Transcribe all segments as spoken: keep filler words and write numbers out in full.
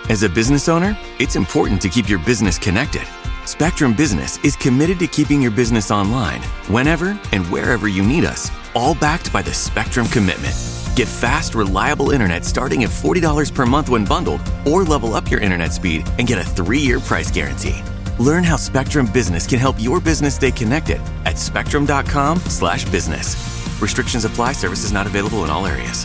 As a business owner, it's important to keep your business connected. Spectrum Business is committed to keeping your business online whenever and wherever you need us, all backed by the Spectrum Commitment. Get fast, reliable internet starting at forty dollars per month when bundled, or level up your internet speed and get a three-year price guarantee. Learn how Spectrum Business can help your business stay connected at spectrum.com slash business. Restrictions apply. Services not available in all areas.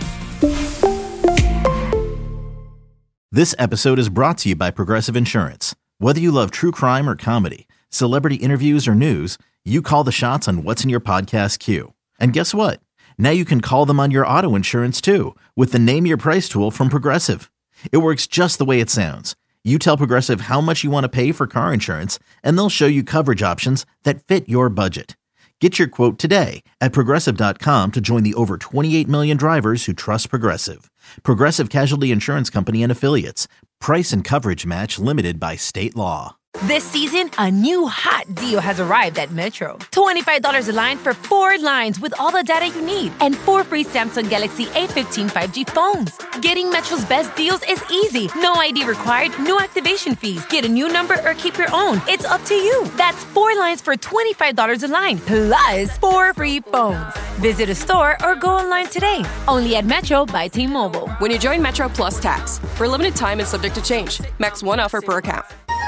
This episode is brought to you by Progressive Insurance. Whether you love true crime or comedy, celebrity interviews or news, you call the shots on what's in your podcast queue. And guess what? Now you can call them on your auto insurance too with the Name Your Price tool from Progressive. It works just the way it sounds. You tell Progressive how much you want to pay for car insurance, and they'll show you coverage options that fit your budget. Get your quote today at Progressive dot com to join the over twenty-eight million drivers who trust Progressive. Progressive Casualty Insurance Company and Affiliates. Price and coverage match limited by state law. This season, a new hot deal has arrived at Metro. twenty-five dollars a line for four lines with all the data you need and four free Samsung Galaxy A fifteen five G phones. Getting Metro's best deals is easy. No I D required, no activation fees. Get a new number or keep your own. It's up to you. That's four lines for twenty-five dollars a line, plus four free phones. Visit a store or go online today. Only at Metro by T-Mobile. When you join Metro Plus Tax. For a limited time and subject to change. Max one offer per account.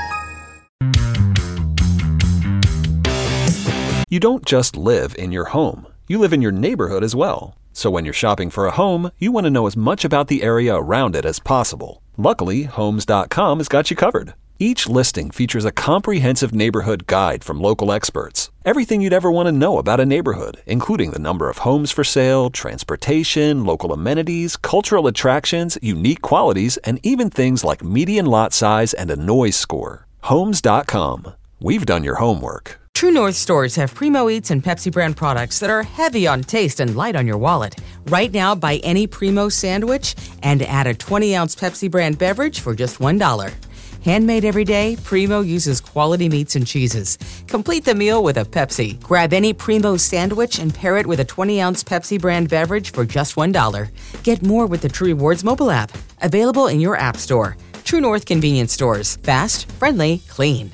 You don't just live in your home. You live in your neighborhood as well. So when you're shopping for a home, you want to know as much about the area around it as possible. Luckily, Homes dot com has got you covered. Each listing features a comprehensive neighborhood guide from local experts. Everything you'd ever want to know about a neighborhood, including the number of homes for sale, transportation, local amenities, cultural attractions, unique qualities, and even things like median lot size and a noise score. Homes dot com. We've done your homework. True North stores have Primo Eats and Pepsi brand products that are heavy on taste and light on your wallet. Right now, buy any Primo sandwich and add a twenty ounce Pepsi brand beverage for just one dollar. Handmade every day, Primo uses quality meats and cheeses. Complete the meal with a Pepsi. Grab any Primo sandwich and pair it with a twenty ounce Pepsi brand beverage for just one dollar. Get more with the True Rewards mobile app. Available in your app store. True North convenience stores. Fast, friendly, clean.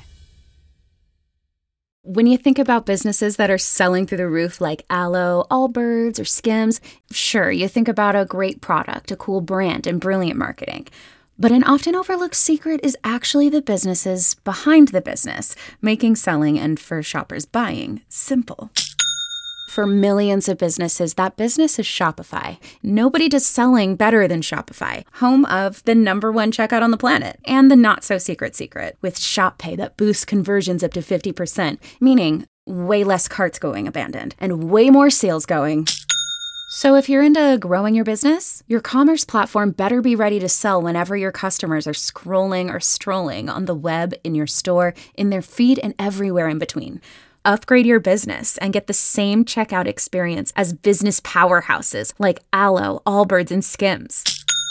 When you think about businesses that are selling through the roof like Aloe, Allbirds, or Skims, sure, you think about a great product, a cool brand, and brilliant marketing. But an often overlooked secret is actually the businesses behind the business, making selling and, for shoppers, buying simple. For millions of businesses, that business is Shopify. Nobody does selling better than Shopify, home of the number one checkout on the planet, and the not-so-secret secret, with Shop Pay that boosts conversions up to fifty percent, meaning way less carts going abandoned, and way more sales going. So if you're into growing your business, your commerce platform better be ready to sell whenever your customers are scrolling or strolling on the web, in your store, in their feed, and everywhere in between. Upgrade your business and get the same checkout experience as business powerhouses like Aloe, Allbirds, and Skims.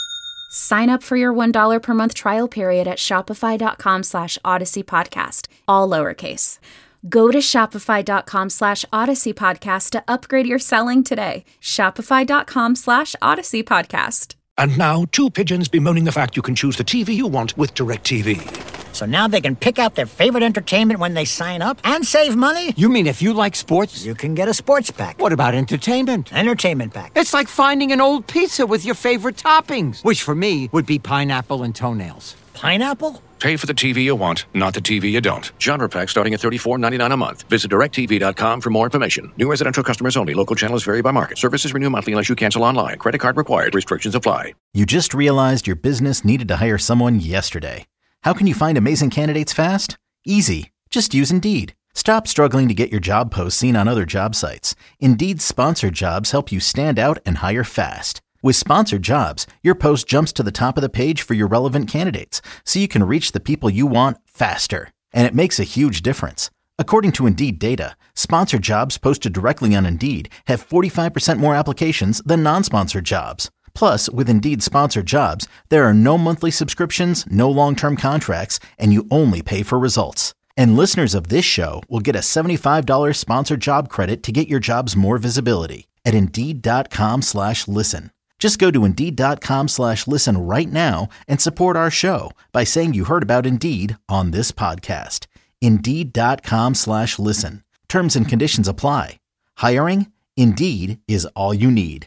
Sign up for your one dollar per month trial period at shopify.com slash Odyssey Podcast, all lowercase. Go to shopify.com slash Odyssey Podcast to upgrade your selling today. Shopify.com slash Odyssey Podcast. And now, two pigeons bemoaning the fact you can choose the T V you want with DirecTV. So now they can pick out their favorite entertainment when they sign up and save money? You mean if you like sports? You can get a sports pack. What about entertainment? Entertainment pack. It's like finding an old pizza with your favorite toppings, which for me would be pineapple and toenails. Pineapple? Pay for the T V you want, not the T V you don't. Genre pack starting at thirty-four ninety-nine a month. Visit direct T V dot com for more information. New residential customers only. Local channels vary by market. Services renew monthly unless you cancel online. Credit card required. Restrictions apply. You just realized your business needed to hire someone yesterday. How can you find amazing candidates fast? Easy. Just use Indeed. Stop struggling to get your job posts seen on other job sites. Indeed's sponsored jobs help you stand out and hire fast. With sponsored jobs, your post jumps to the top of the page for your relevant candidates, so you can reach the people you want faster. And it makes a huge difference. According to Indeed data, sponsored jobs posted directly on Indeed have forty-five percent more applications than non-sponsored jobs. Plus, with Indeed sponsored jobs, there are no monthly subscriptions, no long-term contracts, and you only pay for results. And listeners of this show will get a seventy-five dollars sponsored job credit to get your jobs more visibility at Indeed.com slash listen. Just go to Indeed.com slash listen right now and support our show by saying you heard about Indeed on this podcast. Indeed.com slash listen. Terms and conditions apply. Hiring? Indeed is all you need.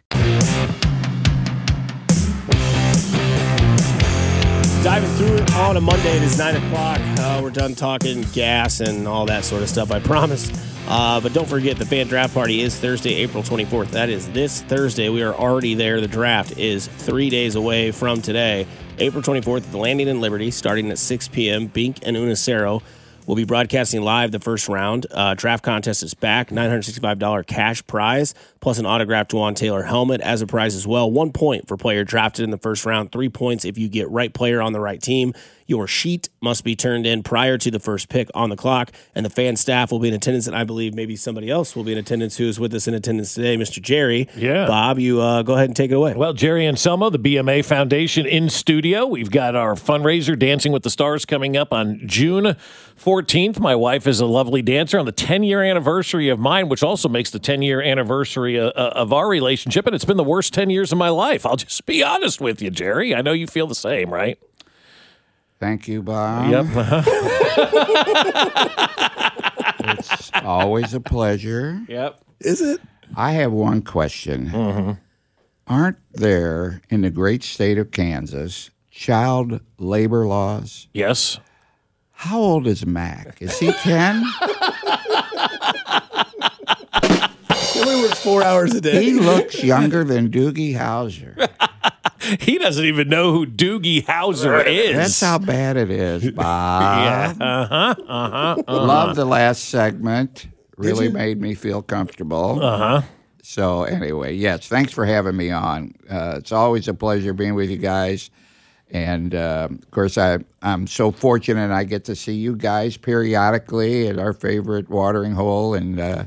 Diving through it on a Monday. It is nine o'clock. Uh, we're done talking gas and all that sort of stuff, I promise. Uh, but don't forget, the fan draft party is Thursday, April twenty-fourth. That is this Thursday. We are already there. The draft is three days away from today. April twenty-fourth at the Landing in Liberty, starting at six p.m. Bink and Unicero will be broadcasting live the first round. Uh, draft contest is back. nine hundred sixty-five dollars cash prize, plus an autographed Juwan Taylor helmet as a prize as well. One point for player drafted in the first round. Three points if you get right player on the right team. Your sheet must be turned in prior to the first pick on the clock, and the fan staff will be in attendance, and I believe maybe somebody else will be in attendance who is with us in attendance today, Mister Jerry. Yeah. Bob, you uh, go ahead and take it away. Well, Jerry Anselmo, the B M A Foundation in studio. We've got our fundraiser, Dancing with the Stars, coming up on June fourteenth. My wife is a lovely dancer on the ten-year anniversary of mine, which also makes the ten-year anniversary uh, of our relationship, and it's been the worst ten years of my life. I'll just be honest with you, Jerry. I know you feel the same, right? Thank you, Bob. Yep. It's always a pleasure. Yep. Is it? I have one question. Mm-hmm. Aren't there, in the great state of Kansas, child labor laws? Yes. How old is Mac? Is he ten? He only works four hours a day. He looks younger than Doogie Howser. He doesn't even know who Doogie Howser is. That's how bad it is, Bob. Yeah. Uh-huh. Uh-huh. uh-huh. Love the last segment. Really made me feel comfortable. Uh-huh. So anyway, yes, thanks for having me on. Uh, it's always a pleasure being with you guys. And, uh, of course, I, I'm so fortunate I get to see you guys periodically at our favorite watering hole. And uh,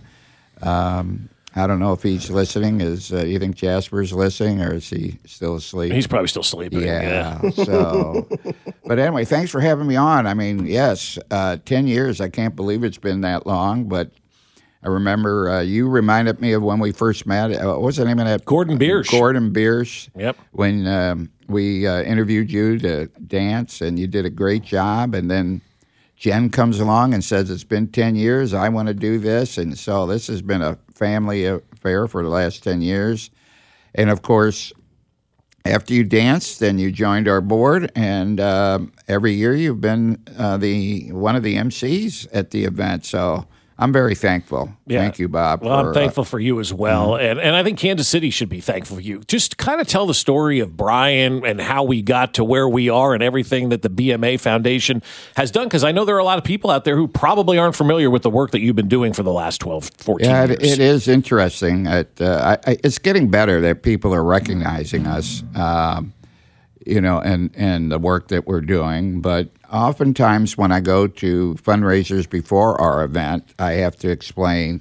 um, I don't know if he's listening. Is uh, you think Jasper's listening, or is he still asleep? He's probably still sleeping. Yeah. yeah. So, but anyway, thanks for having me on. I mean, yes, uh, ten years. I can't believe it's been that long. But I remember uh, you reminded me of when we first met. Uh, what was the name of that? Gordon Biersch. Gordon Biersch. Yep. When um, we uh, interviewed you to dance, and you did a great job, and then Jen comes along and says, it's been ten years, I want to do this. And so this has been a family affair for the last ten years. And, of course, after you danced, then you joined our board. And uh, every year you've been uh, the one of the M Cs at the event. So I'm very thankful. Yeah. Thank you, Bob. Well, for, I'm thankful uh, for you as well. Mm-hmm. And and I think Kansas City should be thankful for you. Just kind of tell the story of Brian and how we got to where we are and everything that the B M A Foundation has done. Because I know there are a lot of people out there who probably aren't familiar with the work that you've been doing for the last twelve, fourteen yeah, years. Yeah, it is interesting. It, uh, I, it's getting better that people are recognizing us, um, you know, and, and the work that we're doing. But oftentimes when I go to fundraisers before our event, I have to explain,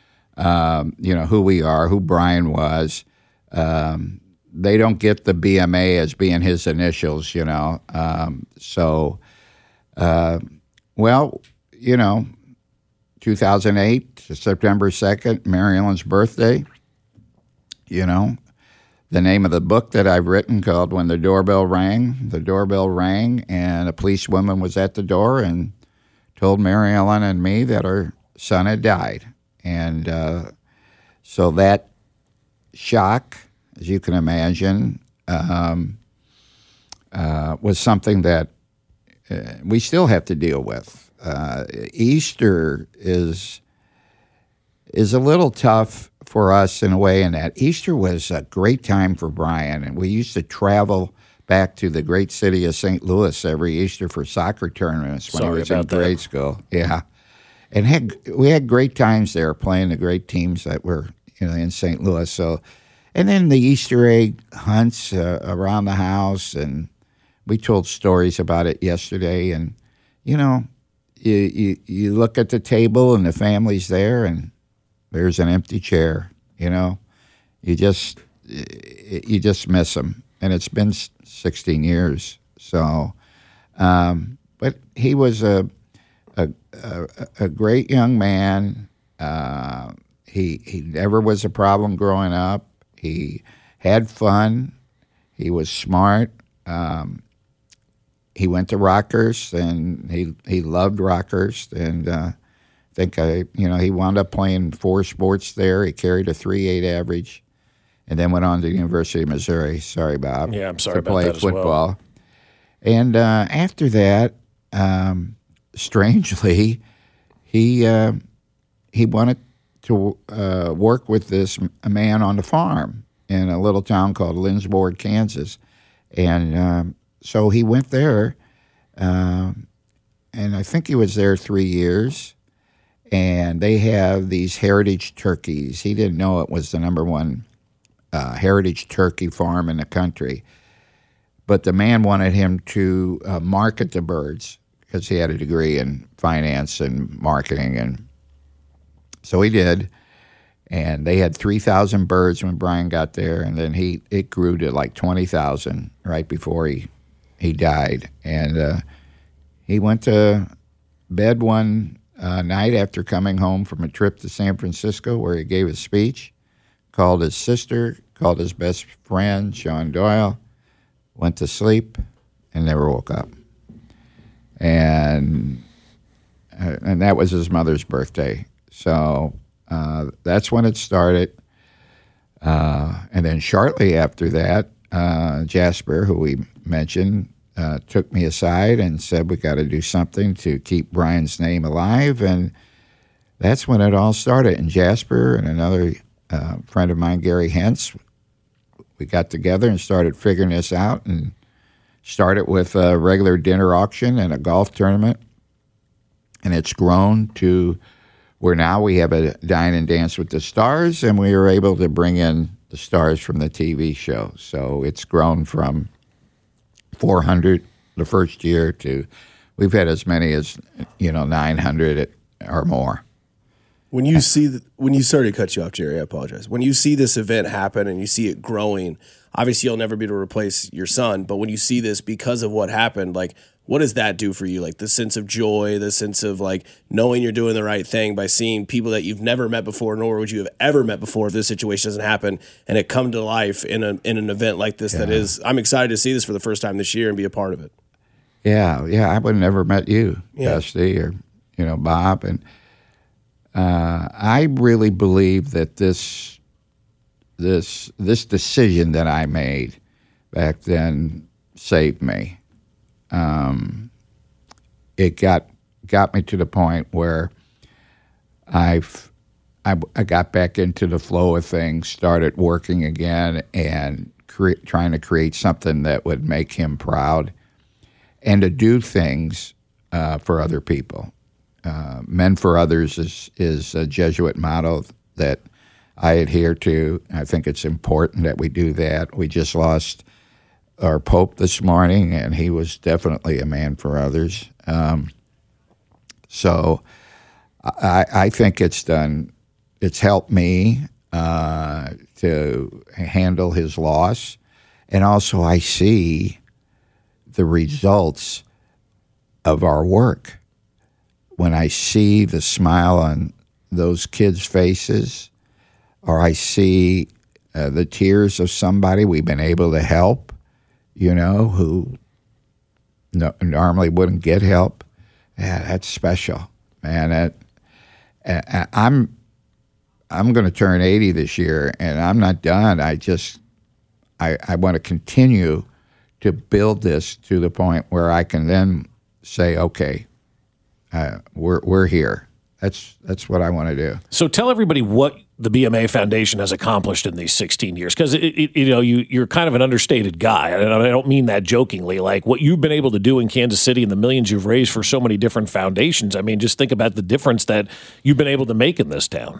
um, you know, who we are, who Brian was. Um, they don't get the B M A as being his initials, you know. Um, so, uh, well, you know, two thousand eight, September second, Mary Ellen's birthday, you know. The name of the book that I've written called When the Doorbell Rang. The doorbell rang, and a policewoman was at the door and told Mary Ellen and me that her son had died. And uh, so that shock, as you can imagine, um, uh, was something that uh, we still have to deal with. Uh, Easter is is a little tough for us in a way, in that Easter was a great time for Brian, and we used to travel back to the great city of Saint Louis every Easter for soccer tournaments when Sorry he was in about grade that. school. Yeah, and had we had great times there playing the great teams that were, you know, in Saint Louis. So, and then the Easter egg hunts uh, around the house, and we told stories about it yesterday. And you know, you you you look at the table and the family's there, and there's an empty chair. You know, you just you just miss them, and it's been sixteen years. So, um, but he was a a, a, a great young man. Uh, he he never was a problem growing up. He had fun. He was smart. Um, he went to Rockhurst, and he he loved Rockhurst, and uh, I think I you know he wound up playing four sports there. He carried a three point eight average, and then went on to the University of Missouri. Sorry, Bob. Yeah, I'm sorry to about play that as football. well. And uh, after that, um, strangely, he uh, he wanted to uh, work with this a man on the farm in a little town called Lindsborg, Kansas, and um, so he went there, uh, and I think he was there three years. And they have these heritage turkeys. He didn't know it was the number one uh, heritage turkey farm in the country. But the man wanted him to uh, market the birds because he had a degree in finance and marketing. And so he did. And they had three thousand birds when Brian got there. And then he it grew to like twenty thousand right before he, he died. And uh, he went to bed one uh, night after coming home from a trip to San Francisco where he gave a speech, called his sister, called his best friend, Sean Doyle, went to sleep, and never woke up. And uh, and that was his mother's birthday. So uh, that's when it started. Uh, and then shortly after that, uh, Jasper, who we mentioned, uh, took me aside and said, we got to do something to keep Brian's name alive. And that's when it all started. And Jasper and another uh, friend of mine, Gary Hentz, we got together and started figuring this out, and started with a regular dinner auction and a golf tournament. And it's grown to where now we have a Dine and Dance with the Stars, and we were able to bring in the stars from the T V show. So it's grown from four hundred the first year to we've had as many as, you know, nine hundred or more. When you see, the, when you sorry to cut you off, Jerry, I apologize. When you see this event happen and you see it growing, obviously you'll never be able to replace your son, but when you see this because of what happened, like, what does that do for you? Like the sense of joy, the sense of like knowing you're doing the right thing by seeing people that you've never met before, nor would you have ever met before if this situation doesn't happen, and it come to life in a in an event like this. Yeah. That is, I'm excited to see this for the first time this year and be a part of it. Yeah, yeah, I would have never met you, yeah. Dusty, or you know Bob, and uh, I really believe that this this this decision that I made back then saved me. Um, it got got me to the point where I've I, I got back into the flow of things, started working again, and cre- trying to create something that would make him proud, and to do things uh, for other people. Uh, Men for Others is is a Jesuit motto that I adhere to. I think it's important that we do that. We just lost our Pope this morning, and he was definitely a man for others. Um, so I, I think it's done, it's helped me uh, to handle his loss. And also I see the results of our work. When I see the smile on those kids' faces, or I see uh, the tears of somebody we've been able to help, you know, who no, normally wouldn't get help. Yeah, that's special, man. That, uh, I'm I'm going to turn eighty this year, and I'm not done. I just I, I want to continue to build this to the point where I can then say, okay, uh, we're we're here. That's that's what I want to do. So tell everybody what the B M A Foundation has accomplished in these sixteen years, because you know you you're kind of an understated guy, and I don't mean that jokingly. Like what you've been able to do in Kansas City and the millions you've raised for so many different foundations. I mean, just think about the difference that you've been able to make in this town.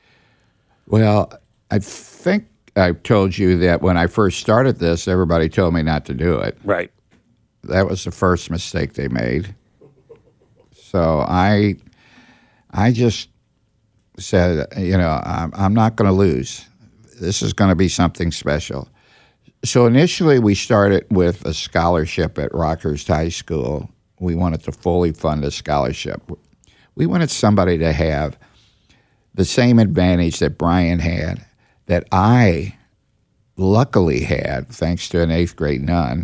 Well, I think I told you that when I first started this, everybody told me not to do it. Right. That was the first mistake they made. So I. I just said, you know, I'm, I'm not going to lose. This is going to be something special. So initially we started with a scholarship at Rockhurst High School. We wanted to fully fund a scholarship. We wanted somebody to have the same advantage that Brian had, that I luckily had, thanks to an eighth grade nun,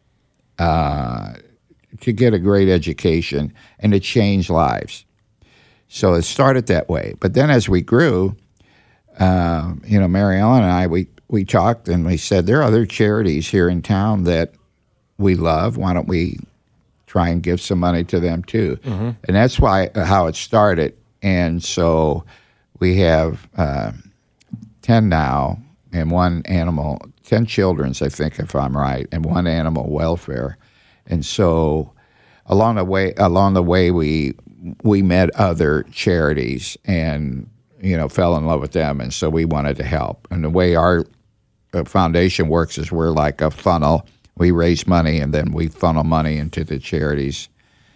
uh, to get a great education and to change lives. So it started that way. But then as we grew, uh, you know, Mary Ellen and I, we, we talked and we said, there are other charities here in town that we love. Why don't we try and give some money to them too? Mm-hmm. And that's why how it started. And so we have uh, ten now, and one animal, ten children's, I think, if I'm right, and one animal welfare. And so along the way, along the way, we we met other charities and, you know, fell in love with them. And so we wanted to help. And the way our uh, foundation works is we're like a funnel. We raise money and then we funnel money into the charities,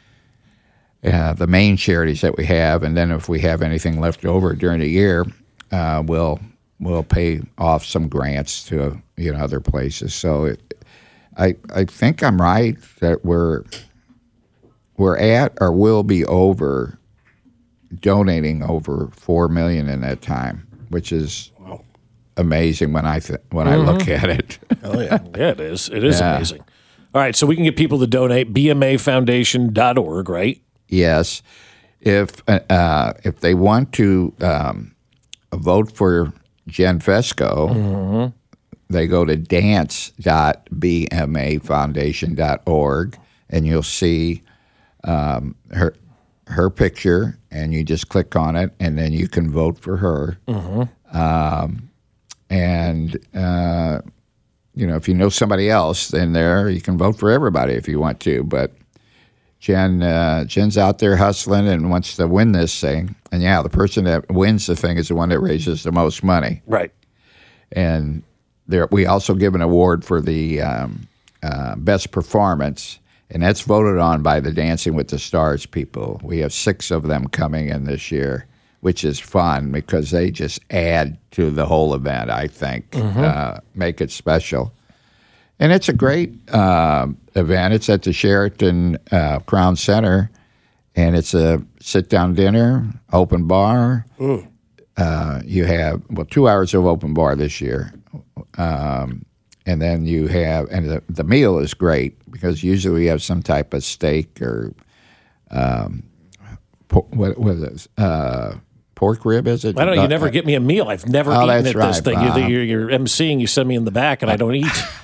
uh, the main charities that we have. And then if we have anything left over during the year, uh, we'll we'll pay off some grants to, you know, other places. So it, I I think I'm right that we're we're at or will be over donating over four million in that time, which is wow. amazing when I th- when mm-hmm. I look at it. Oh yeah, yeah, it is. It is yeah. amazing. All right, so we can get people to donate B M A foundation dot org, right? Yes, if uh, if they want to um, vote for Jen Fesco, mm-hmm. they go to dance dot b m a foundation dot org, and you'll see um, her her picture, and you just click on it, and then you can vote for her. Mm-hmm. Um, and uh, you know, if you know somebody else, then there you can vote for everybody if you want to. But Jen, uh, Jen's out there hustling and wants to win this thing. And yeah, the person that wins the thing is the one that raises the most money. Right. And there, we also give an award for the um, uh, best performance, and that's voted on by the Dancing with the Stars people. We have six of them coming in this year, which is fun because they just add to the whole event, I think, mm-hmm. uh, make it special. And it's a great uh, event. It's at the Sheraton uh, Crown Center, and it's a sit-down dinner, open bar. Mm. Uh, you have, well, two hours of open bar this year. Um, and then you have, and the, the meal is great because usually we have some type of steak or, um, por- what, what is it? Uh, pork rib, is it? I don't know. You never get me a meal. I've never oh, eaten at right, this thing. Bob. You're, you're, you're emceeing, you send me in the back, and I don't eat.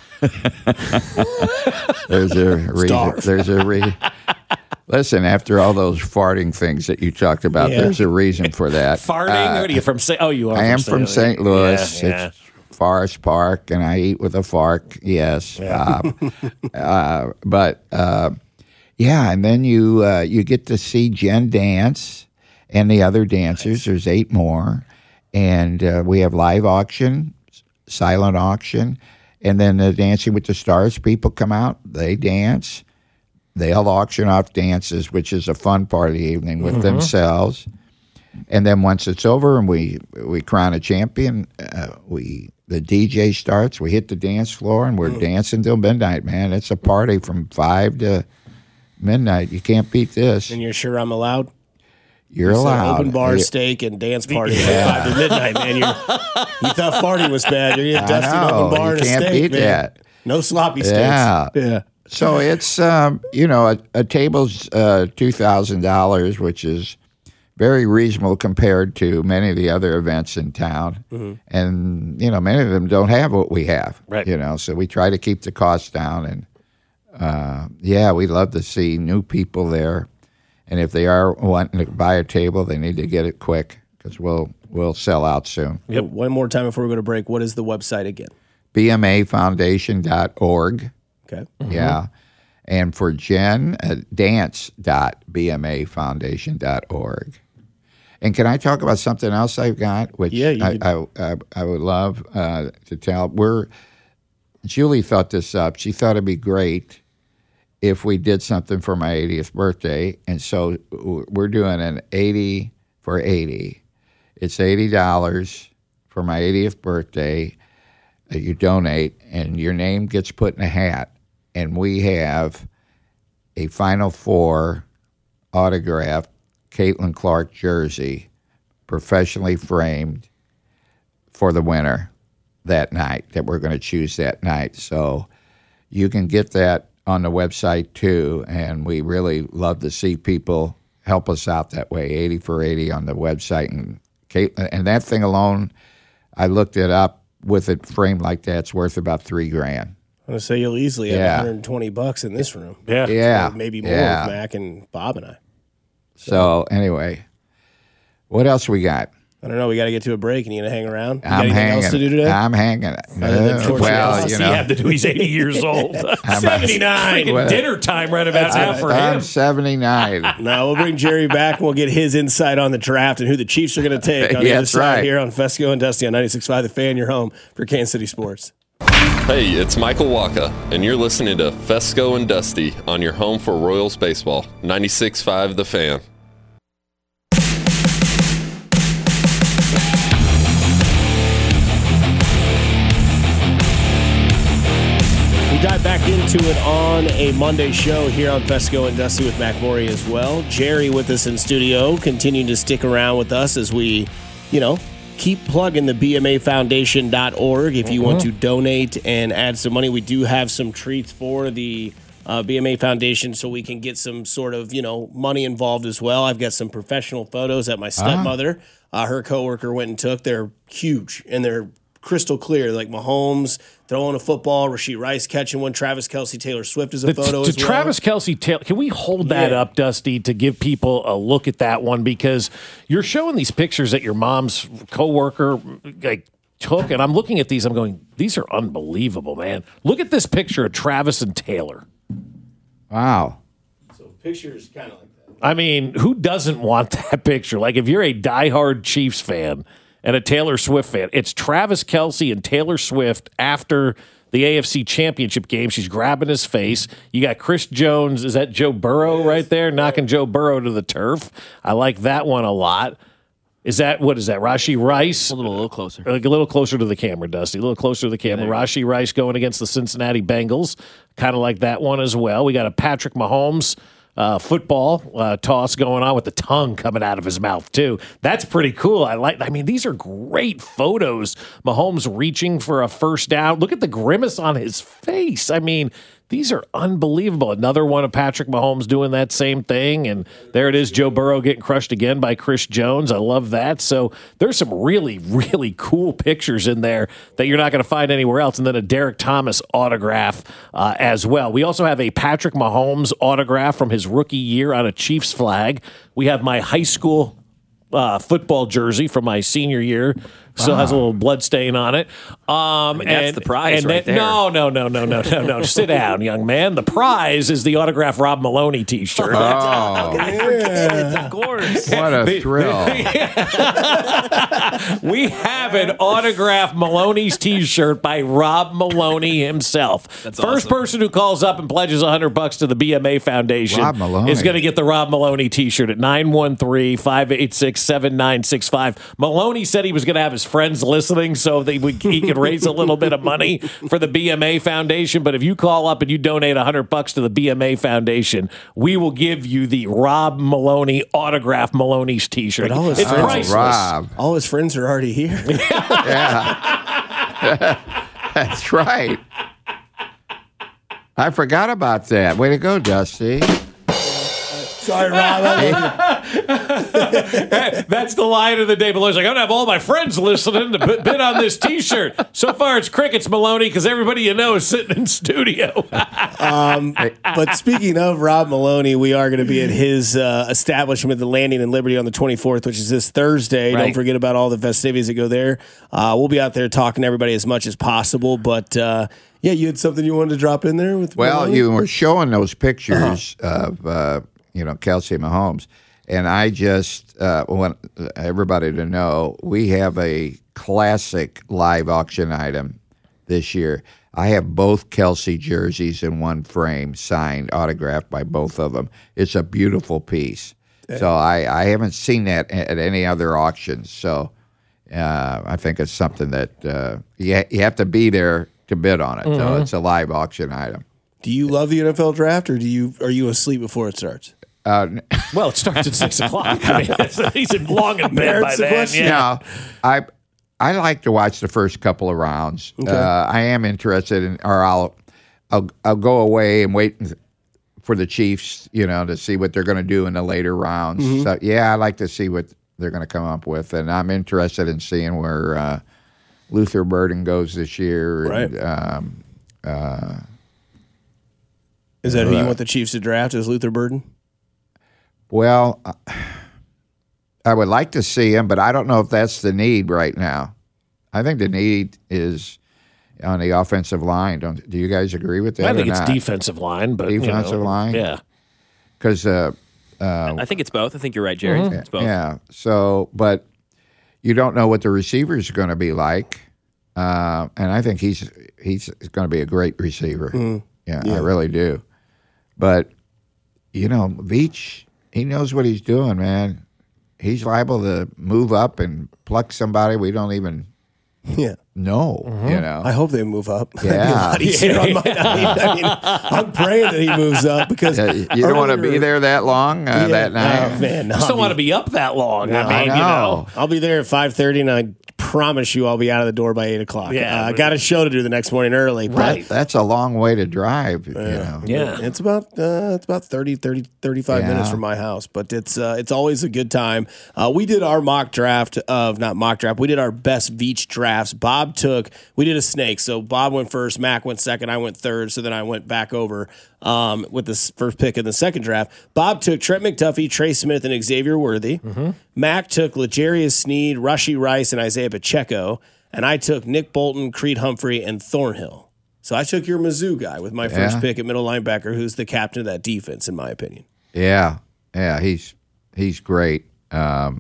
There's a reason. There's a reason. Listen, after all those farting things that you talked about, yeah. there's a reason for that. Farting? Uh, what are you from? Sa- oh, you are. I from am Saint from Saint Louis. Yeah, yeah. It's Forest Park, and I eat with a fork. Yes, yeah. uh, uh, but uh, yeah, and then you uh, you get to see Jen dance and the other dancers. Nice. There's eight more, and uh, we have live auction, silent auction. And then the Dancing with the Stars people come out, they dance. They'll auction off dances, which is a fun part of the evening with mm-hmm. themselves. And then once it's over and we we crown a champion, uh, we the D J starts, we hit the dance floor, and we're mm. dancing till midnight, man. It's a party from five to midnight. You can't beat this. And you're sure I'm allowed? You're you allowed. Open bar, steak, and dance party yeah. at five to midnight, man. You're, you thought farting was bad. You're getting dusty open bar you and a can't steak, beat man. that. No sloppy steaks. Yeah. yeah. So it's, um, you know, a, a table's uh, two thousand dollars, which is very reasonable compared to many of the other events in town. Mm-hmm. And, you know, many of them don't have what we have. Right. You know, so we try to keep the costs down. And, uh, yeah, we love to see new people there. And if they are wanting to buy a table, they need to get it quick because we'll we'll sell out soon. Yep. One more time before we go to break. What is the website again? b m a foundation dot org. Okay. Mm-hmm. Yeah. And for Jen, uh, dance dot b m a foundation dot org. And can I talk about something else I've got, which yeah, you I, I, I I would love uh, to tell? We're Julie thought this up. She thought it'd be great if we did something for my eightieth birthday, and so we're doing an eighty for eighty. It's eighty dollars for my eightieth birthday that you donate, and your name gets put in a hat, and we have a Final Four autographed Caitlin Clark jersey, professionally framed, for the winner. that night that we're going to choose that night. So you can get that on the website too, and we really love to see people help us out that way. eighty for eighty on the website, and and that thing alone, I looked it up. With it framed like that, it's worth about three grand. I'm gonna say you'll easily have Yeah. one hundred twenty bucks in this room. Yeah, Yeah. Or maybe more Yeah. with Mac and Bob and I. So anyway, what else we got? I don't know. We got to get to a break, and you gonna hang around? You got I'm anything hanging. else to do today? I'm hanging. Other than No, torture well, analysis? you He know, had to do. He's eighty years old. I'm- seventy-nine. Well, Dinner time right about now for I'm him. seventy-nine. No, we'll bring Jerry back, and we'll get his insight on the draft and who the Chiefs are going to take on the Yeah, other that's side right. here on Fesco and Dusty on ninety-six point five The Fan, your home for Kansas City sports. Hey, it's Michael Waka, and you're listening to Fesco and Dusty on your home for Royals baseball, ninety-six point five The Fan. We dive back into it on a Monday show here on Fesco and Dusty with Mac Maury as well. Jerry with us in studio, continuing to stick around with us as we, you know, keep plugging the B M A Foundation dot org if you want to donate and add some money. We do have some treats for the uh, B M A Foundation so we can get some sort of, you know, money involved as well. I've got some professional photos that my stepmother, uh, her coworker went and took. They're huge and they're crystal clear, like Mahomes throwing a football, Rashee Rice catching one, Travis Kelce, Taylor Swift is a The- photo to as well. Travis Kelce, Taylor, can we hold that Yeah. up, Dusty, to give people a look at that one? Because you're showing these pictures that your mom's coworker like took, and I'm looking at these. I'm going, these are unbelievable, man. Look at this picture of Travis and Taylor. Wow. So pictures kind of like that. I mean, who doesn't want that picture? Like, if you're a diehard Chiefs fan and a Taylor Swift fan, it's Travis Kelce and Taylor Swift after the A F C Championship game. She's grabbing his face. You got Chris Jones. Is that Joe Burrow right there? Knocking Joe Burrow to the turf. I like that one a lot. Is that, what is that, Rashee Rice? A little, a little closer. Like a little closer to the camera, Dusty. A little closer to the camera. Rashee Rice going against the Cincinnati Bengals. Kind of like that one as well. We got a Patrick Mahomes uh, football uh, toss going on with the tongue coming out of his mouth, too. That's pretty cool. I like, I mean, these are great photos. Mahomes reaching for a first down. Look at the grimace on his face. I mean, these are unbelievable. Another one of Patrick Mahomes doing that same thing. And there it is, Joe Burrow getting crushed again by Chris Jones. I love that. So there's some really, really cool pictures in there that you're not going to find anywhere else. And then a Derek Thomas autograph uh, as well. We also have a Patrick Mahomes autograph from his rookie year on a Chiefs flag. We have my high school uh, football jersey from my senior year. Still has a little blood stain on it. Um, mean, that's and, the prize and right then- there. No, no, no, no, no, no, no. Sit down, young man. The prize is the autographed Rob Maloney T-shirt. Oh, I forget it, of course. what a thrill. We have an autographed Maloney's T-shirt by Rob Maloney himself. That's First awesome. person who calls up and pledges one hundred bucks to the B M A Foundation Rob Maloney. is going to get the Rob Maloney T-shirt at nine one three, five eight six, seven nine six five. Maloney said he was going to have his friends listening so they would, he could raise a little bit of money for the B M A Foundation. But if you call up and you donate one hundred bucks to the B M A Foundation, we will give you the Rob Maloney autographed Maloney's T-shirt. But all his It's friends- priceless. Rob. All his friends are already here. Yeah. That's right. I forgot about that. Way to go, Dusty. Sorry, Rob. I love you. That's the line of the day. Maloney's like, I'm going to have all my friends listening to bid bid on this T-shirt. So far, it's crickets, Maloney, because everybody you know is sitting in studio. Um, but speaking of Rob Maloney, we are going to be at his uh, establishment, the Landing in Liberty, on the twenty-fourth, which is this Thursday. Right. Don't forget about all the festivities that go there. Uh, we'll be out there talking to everybody as much as possible. But uh, yeah, you had something you wanted to drop in there with Well, Maloney? you were showing those pictures of, uh, you know, Kelce Mahomes. And I just uh, want everybody to know we have a classic live auction item this year. I have both Kelce jerseys in one frame, signed, autographed by both of them. It's a beautiful piece. So I, I haven't seen that at any other auctions. So uh, I think it's something that uh, you, you have to be there to bid on it. Mhm. So it's a live auction item. Do you love the N F L draft, or do you are you asleep before it starts? Uh, Well, it starts at six o'clock. I mean, he's long in bed by Merits the then. question. Yeah. No, I I like to watch the first couple of rounds. Okay. Uh, I am interested in, or I'll, I'll, I'll go away and wait for the Chiefs, you know, to see what they're going to do in the later rounds. Mm-hmm. So yeah, I like to see what they're going to come up with, and I'm interested in seeing where uh, Luther Burden goes this year. Right. And, um, uh, Is that who you uh, want the Chiefs to draft? Is Luther Burden? Well, I would like to see him, but I don't know if that's the need right now. I think the need is on the offensive line. Don't do you guys agree with that? I think or it's not? defensive line, but defensive you know, line. Yeah, because uh, uh, I think it's both. I think you're right, Jerry. Mhm. It's both. Yeah. So, but you don't know what the receivers are going to be like, uh, and I think he's he's going to be a great receiver. Mm. Yeah, Yeah. I really do. But you know, Veach, he knows what he's doing, man. He's liable to move up and pluck somebody we don't even Yeah. know. You know, I hope they move up. Yeah. It'd be a lot easier on my- I mean, I mean, I'm praying that he moves up because Yeah, you don't want to be earlier- there that long uh, Yeah. that night. Oh, man, just don't want to be up that long. No, I mean, I you know. know, I'll be there at five thirty, and I promise you I'll be out of the door by eight o'clock. Yeah, uh, I but- got a show to do the next morning early. but- Right. That's a long way to drive. You know. yeah. It's about uh, it's about thirty, thirty, thirty-five Yeah. minutes from my house, but it's uh, it's always a good time. Uh, we did our mock draft of not mock draft. We did our best Veach drafts. Bob took we did a snake, so Bob went first, Mac went second, I went third. So then I went back over um, with this first pick in the second draft. Bob took Trent McDuffie, Trey Smith, and Xavier Worthy. Mm-hmm. Mac took L'Jarius Sneed, Rashee Rice, and Isaiah Pacheco, and I took Nick Bolton, Creed Humphrey, and Thornhill. So I took your Mizzou guy with my first Yeah. pick at middle linebacker, who's the captain of that defense, in my opinion. Yeah, yeah, he's he's great. Um,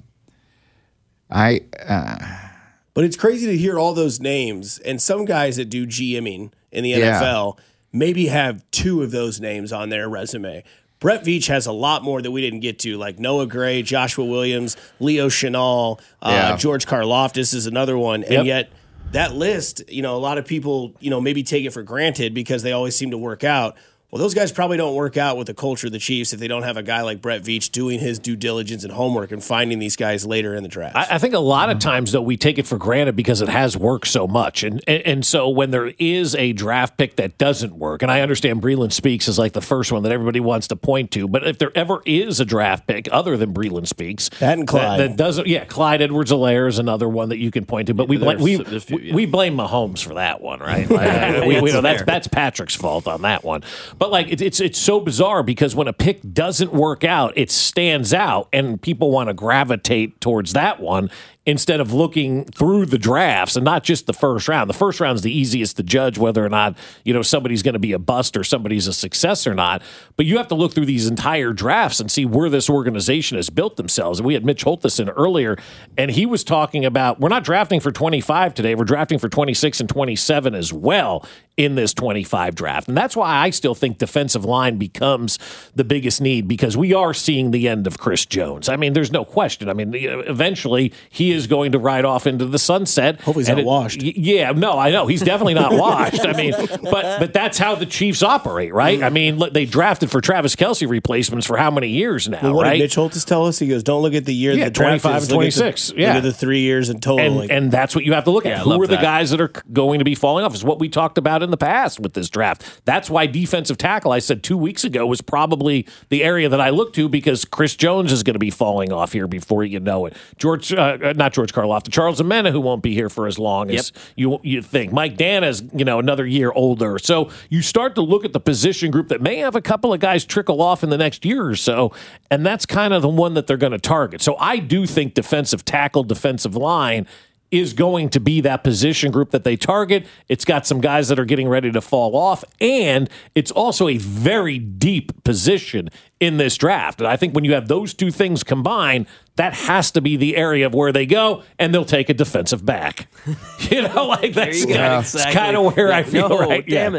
I uh, But it's crazy to hear all those names, and some guys that do GMing in the N F L maybe have two of those names on their resume. Brett Veach has a lot more that we didn't get to, like Noah Gray, Joshua Williams, Leo Chenal, uh, Yeah. George Karlaftis is another one, Yep. and yet that list, you know, a lot of people, you know, maybe take it for granted because they always seem to work out. Well, those guys probably don't work out with the culture of the Chiefs if they don't have a guy like Brett Veach doing his due diligence and homework and finding these guys later in the draft. I, I think a lot of times, though, we take it for granted because it has worked so much. And, and and so when there is a draft pick that doesn't work, and I understand Breland Speaks is like the first one that everybody wants to point to, but if there ever is a draft pick other than Breland Speaks, That and Clyde. that, that doesn't, yeah, Clyde Edwards-Helaire is another one that you can point to, but we blame, we, There's- there's few, we, yeah. we blame Mahomes for that one, right? Like, we, we know that's, fair. that's Patrick's fault on that one. But like it, it's it's so bizarre because when a pick doesn't work out, it stands out, and people want to gravitate towards that one instead of looking through the drafts and not just the first round. The first round is the easiest to judge whether or not, you know, somebody's going to be a bust or somebody's a success or not. But you have to look through these entire drafts and see where this organization has built themselves. And we had Mitch Holthus earlier, and he was talking about we're not drafting for twenty-five today. We're drafting for twenty-six and twenty-seven as well in this twenty-five draft. And that's why I still think defensive line becomes the biggest need, because we are seeing the end of Chris Jones. I mean, there's no question. I mean, eventually he is going to ride off into the sunset. Hope he's And not it- washed. y- Yeah, no, I know. He's definitely not washed. I mean, but but that's how the Chiefs operate, right? I mean, look, they drafted for Travis Kelce replacements for how many years now, Well, what right? did Mitch Holthus tell us? He goes, "Don't look at the year Yeah, that the draft twenty-five is, and look at the- twenty-six, yeah. look at the three years in total." And, like, and that's what you have to look Yeah, at. I Who love are the that. guys that are c- going to be falling off? Is what we talked about in the past with this draft. That's why defensive tackle, I said two weeks ago, was probably the area that I looked to, because Chris Jones is going to be falling off here before you know it. George, uh, not George Karlaftis, Charles Amena, who won't be here for as long as you you think. Mike Dana's, you know, another year older. So you start to look at the position group that may have a couple of guys trickle off in the next year or so, and that's kind of the one that they're going to target. So I do think defensive tackle, defensive line is going to be that position group that they target. It's got some guys that are getting ready to fall off, and it's also a very deep position in this draft. And I think when you have those two things combined, that has to be the area of where they go, and they'll take a defensive back. You know, like that's you go. kind, Exactly. kind of where I feel no, right. Damn yeah.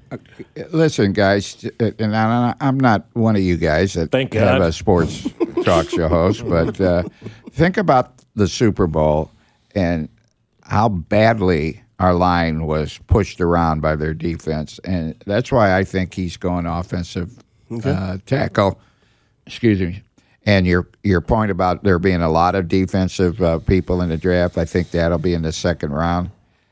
it. listen, guys, and I- I'm not one of you guys that Thank have God. a sports talk show host, but uh, think about the Super Bowl and how badly our line was pushed around by their defense, and that's why I think he's going offensive uh, tackle. Excuse me. And your your point about there being a lot of defensive uh, people in the draft, I think that'll be in the second round.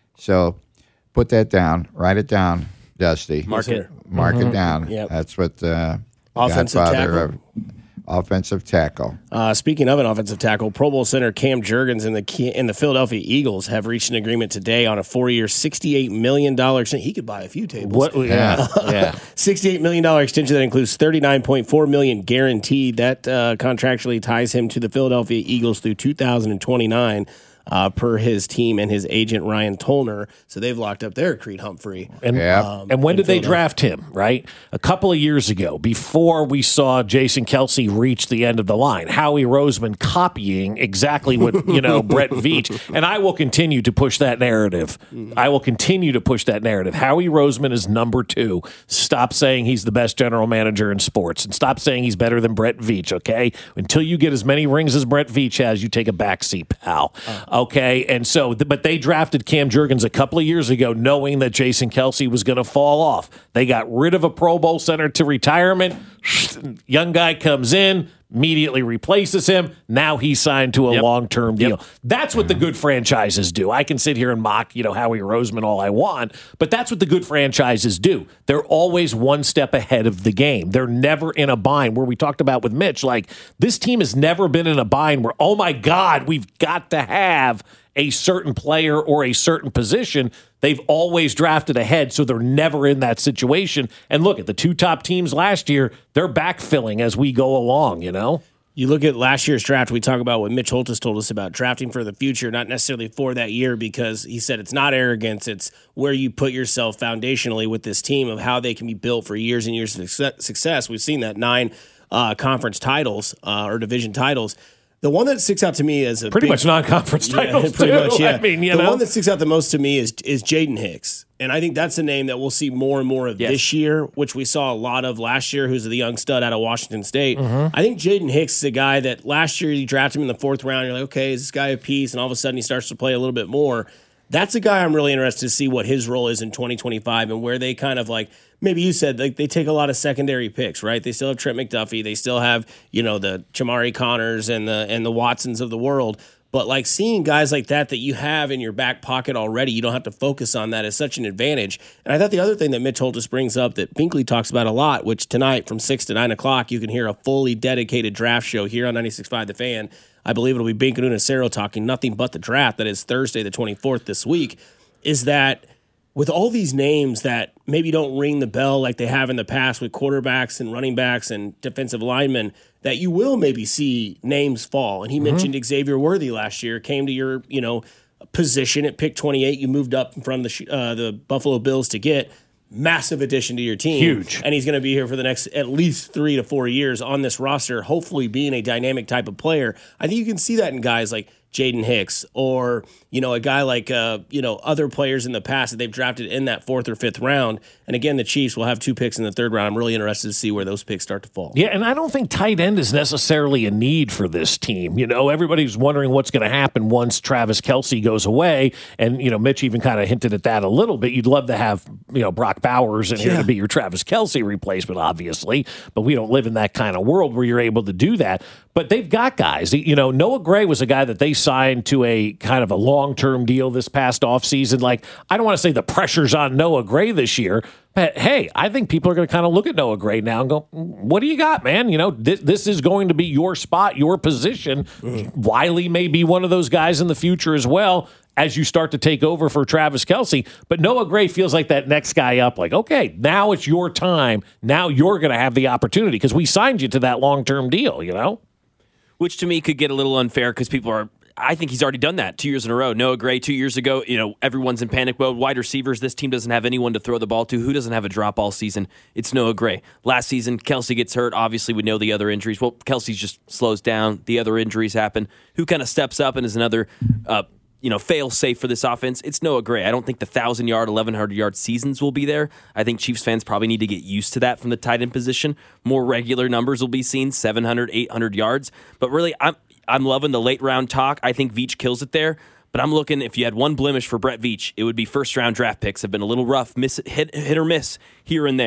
So put that down. Write it down, Dusty. Mark it. Mark Mm-hmm. it down. Yep. That's what the Offensive godfather tackle. of offensive tackle. Uh, speaking of an offensive tackle, Pro Bowl center Cam Jurgens and the Ke- and the Philadelphia Eagles have reached an agreement today on a four-year, sixty-eight million dollars extension. He could buy a few tables. What? Yeah, yeah. sixty-eight million dollars extension that includes thirty-nine point four million dollars guaranteed. That uh, contractually ties him to the Philadelphia Eagles through two thousand twenty-nine. Uh, per his team and his agent Ryan Tolner, so they've locked up their Creed Humphrey. And, um, and when in did they Philadelphia. draft him, right? A couple of years ago, before we saw Jason Kelsey reach the end of the line. Howie Roseman copying exactly what, you know, Brett Veach. And I will continue to push that narrative. I will continue to push that narrative. Howie Roseman is number two. Stop saying he's the best general manager in sports. And stop saying he's better than Brett Veach, okay? Until you get as many rings as Brett Veach has, you take a backseat, pal. Okay? And so, but they drafted Cam Jurgens a couple of years ago knowing that Jason Kelsey was going to fall off. They got rid of a Pro Bowl center to retirement. Young guy comes in, immediately replaces him. Now he's signed to a Yep. long-term deal. Yep. That's what the good franchises do. I can sit here and mock, you know, Howie Roseman all I want, but that's what the good franchises do. They're always one step ahead of the game. They're never in a bind, where we talked about with Mitch, like, this team has never been in a bind where, oh my God, we've got to have a certain player or a certain position. They've always drafted ahead, so they're never in that situation. And look at the two top teams last year, they're backfilling as we go along, you know? You look at last year's draft, we talk about what Mitch Holtis told us about drafting for the future, not necessarily for that year, because he said it's not arrogance, it's where you put yourself foundationally with this team of how they can be built for years and years of success. We've seen that nine uh, conference titles uh, or division titles. The one that sticks out to me as a Pretty big, much non-conference titles, pretty too. much, yeah. I mean, you the know? one that sticks out the most to me is is Jaden Hicks, and I think that's a name that we'll see more and more of Yes. this year, which we saw a lot of last year. Who's the young stud out of Washington State? Mm-hmm. I think Jaden Hicks is a guy that last year you drafted him in the fourth round. You're like, okay, is this guy a piece? And all of a sudden he starts to play a little bit more. That's a guy I'm really interested to see what his role is in twenty twenty-five and where they kind of like, maybe you said, like, they take a lot of secondary picks, right? They still have Trent McDuffie. They still have, you know, the Chamari Connors and the and the Watsons of the world. But like seeing guys like that that you have in your back pocket already, you don't have to focus on that, is such an advantage. And I thought the other thing that Mitch Holtis brings up that Binkley talks about a lot, which tonight from six to nine o'clock, you can hear a fully dedicated draft show here on ninety-six point five The Fan. I believe it'll be Binkley and Nacero talking nothing but the draft. That is Thursday the twenty-fourth this week. Is that with all these names that maybe don't ring the bell like they have in the past with quarterbacks and running backs and defensive linemen, that you will maybe see names fall. And he mm-hmm. mentioned Xavier Worthy last year, came to your, you know, position at pick twenty-eight. You moved up in front of the uh, the Buffalo Bills to get. Massive addition to your team. Huge. And he's going to be here for the next at least three to four years on this roster, hopefully being a dynamic type of player. I think you can see that in guys like Jaden Hicks or, you know, a guy like, uh, you know, other players in the past that they've drafted in that fourth or fifth round. And again, the Chiefs will have two picks in the third round. I'm really interested to see where those picks start to fall. Yeah, and I don't think tight end is necessarily a need for this team. You know, everybody's wondering what's going to happen once Travis Kelce goes away. And, you know, Mitch even kind of hinted at that a little bit. You'd love to have, you know, Brock Bowers in here Yeah. to be your Travis Kelce replacement, obviously. But we don't live in that kind of world where you're able to do that. But they've got guys. You know, Noah Gray was a guy that they signed to a kind of a long-term deal this past offseason. Like, I don't want to say the pressure's on Noah Gray this year, but hey, I think people are going to kind of look at Noah Gray now and go, what do you got, man? You know, this, this is going to be your spot, your position. Mm-hmm. Wiley may be one of those guys in the future as well as you start to take over for Travis Kelce. But Noah Gray feels like that next guy up, like, okay, now it's your time. Now you're going to have the opportunity because we signed you to that long-term deal, you know? Which to me could get a little unfair because people are, I think he's already done that two years in a row. Noah Gray, two years ago, you know, everyone's in panic mode. Wide receivers, this team doesn't have anyone to throw the ball to. Who doesn't have a drop all season? It's Noah Gray. Last season, Kelce gets hurt. Obviously, we know the other injuries. Well, Kelce just slows down. The other injuries happen. Who kind of steps up and is another, uh, you know, fail-safe for this offense? It's Noah Gray. I don't think the one thousand-yard, eleven hundred-yard seasons will be there. I think Chiefs fans probably need to get used to that from the tight end position. More regular numbers will be seen, seven hundred, eight hundred yards. But really, I'm I'm loving the late-round talk. I think Veach kills it there. But I'm looking, if you had one blemish for Brett Veach, it would be first-round draft picks have been a little rough, miss, hit, hit or miss here and there.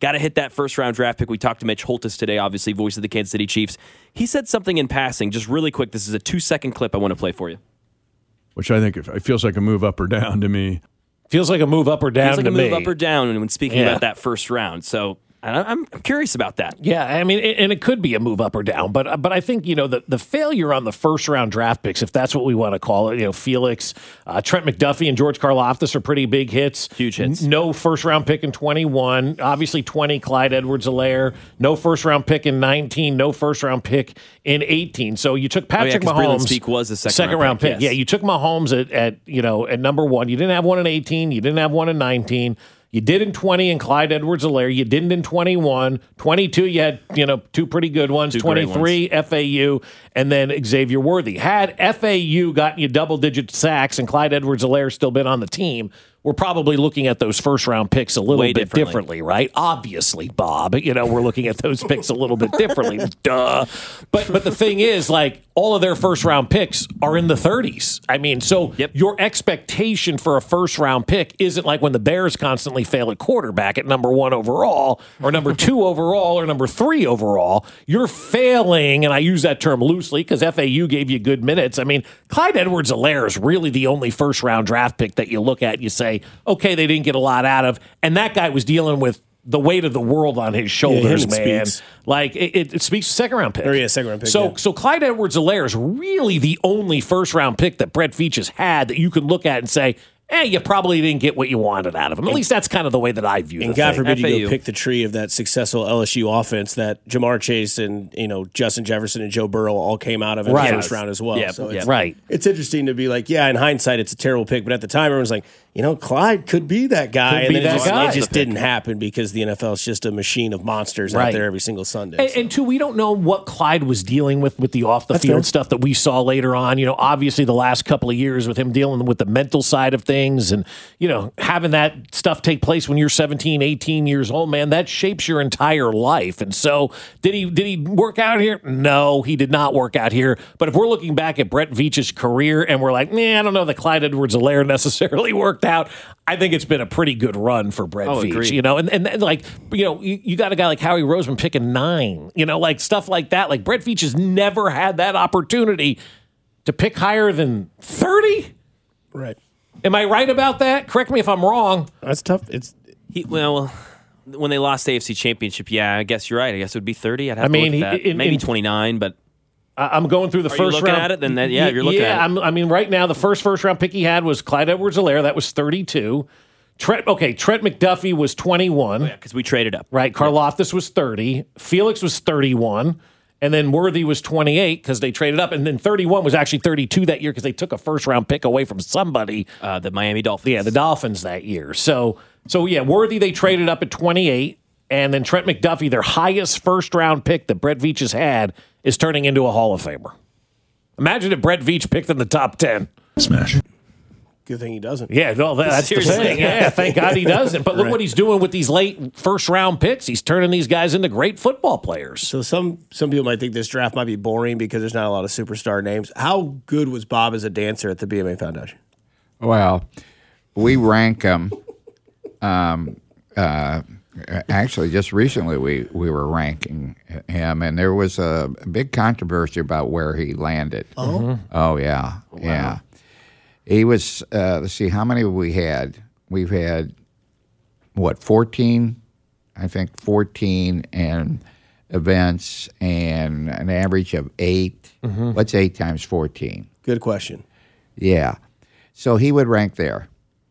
Got to hit that first round draft pick. We talked to Mitch Holtis today, obviously, voice of the Kansas City Chiefs. He said something in passing, just really quick. This is a two-second clip I want to play for you. Which I think it feels like a move up or down to me. Feels like a move up or down Feels like to a move me. up or down when speaking Yeah. about that first round. So I'm curious about that. Yeah, I mean, and it could be a move up or down, but but I think, you know, the, the failure on the first round draft picks, if that's what we want to call it, you know, Felix, uh, Trent McDuffie, and George Karlaftis are pretty big hits. Huge hits. No first round pick in twenty-one. Obviously, twenty, Clyde Edwards-Helaire. No first round pick in nineteen. No first round pick in eighteen. So you took Patrick oh, yeah, 'cause Breland Mahomes. Speak was a second, second round, pick. yes. Yeah, you took Mahomes at, at you know at number one. You didn't have one in eighteen. You didn't have one in nineteen. You did in twenty in Clyde Edwards-Helaire. You didn't in twenty-one. twenty-two, you had, you know, two pretty good ones. Two great twenty-three, ones. F A U, and then Xavier Worthy. Had F A U gotten you double-digit sacks and Clyde Edwards-Helaire still been on the team, we're probably looking at those first-round picks a little Way bit differently. differently, right? Obviously, Bob, you know, we're looking at those picks a little bit differently. Duh. But but the thing is, like, all of their first-round picks are in the thirties. I mean, so Yep. your expectation for a first-round pick isn't like when the Bears constantly fail at quarterback at number one overall or number two overall or number three overall. You're failing, and I use that term loosely because F A U gave you good minutes. I mean, Clyde Edwards-Helaire is really the only first-round draft pick that you look at and you say, okay, they didn't get a lot out of, and that guy was dealing with the weight of the world on his shoulders, Yeah, him man. speaks. Like it, it, it speaks to second round pick. Or yeah, second round pick, So yeah. so Clyde Edwards-Helaire is really the only first round pick that Brett Veach has had that you can look at and say, eh, you probably didn't get what you wanted out of him. At least that's kind of the way that I view And the God thing. forbid you F A go U. pick the tree of that successful L S U offense that Jamar Chase and you know Justin Jefferson and Joe Burrow all came out of in Right. the first round as well. Yeah, so yeah. it's, Right. it's interesting to be like, yeah, in hindsight, it's a terrible pick, but at the time, everyone's like, you know, Clyde could be that guy, Could and be then that it just, guy. it just didn't happen because the N F L is just a machine of monsters out Right. there every single Sunday. And, so. and two, we don't know what Clyde was dealing with with the off the That's field fair. stuff that we saw later on. You know, obviously the last couple of years with him dealing with the mental side of things and, you know, having that stuff take place when you're seventeen, eighteen years old, man, that shapes your entire life. And so did he did he work out here? No, he did not work out here. But if we're looking back at Brett Veach's career and we're like, nah, I don't know that Clyde Edwards-Helaire necessarily worked out, I think it's been a pretty good run for Brett Oh, Veach. agreed. You know, and, and, and like, you know, you, you got a guy like Howie Roseman picking nine, you know, like stuff like that. Like Brett Veach has never had that opportunity to pick higher than thirty. right. Am I right about that? Correct me if I'm wrong. That's tough. It's He, well, when they lost the A F C Championship, yeah, I guess you're right. I guess it would be thirty. I'd have I to mean, look at he- that. in- maybe in- twenty-nine, but I- I'm going through the Are you first looking round. at it? Then that- yeah, you're looking yeah, at it. I'm, I mean, right now, the first first round pick he had was Clyde Edwards-Helaire. That was thirty-two. Trent, okay, Trent McDuffie was twenty-one. because we traded up. Right. Karlaftis was thirty. Felix was thirty-one. And then Worthy was twenty-eight because they traded up. And then thirty-one was actually thirty-two that year because they took a first round pick away from somebody. Uh, the Miami Dolphins. Yeah, the Dolphins that year. So, so yeah, Worthy, they traded up at twenty-eight. And then Trent McDuffie, their highest first round pick that Brett Veach has had, is turning into a Hall of Famer. Imagine if Brett Veach picked in the top ten. Smash. good thing he doesn't. Yeah, no, that's Seriously. the thing. Yeah, thank God he doesn't. But look Right. what he's doing with these late first round picks. He's turning these guys into great football players. So some some people might think this draft might be boring because there's not a lot of superstar names. How good was Bob as a dancer at the B M A Foundation? Well, we rank him. Um, uh, actually, just recently we, we were ranking him, and there was a big controversy about where he landed. Oh, Mm-hmm. Oh yeah, yeah. He was. Uh, let's see, how many have we had? We've had what fourteen? I think fourteen and events, and an average of eight. Mhm. What's eight times fourteen? Good question. Yeah. So he would rank there.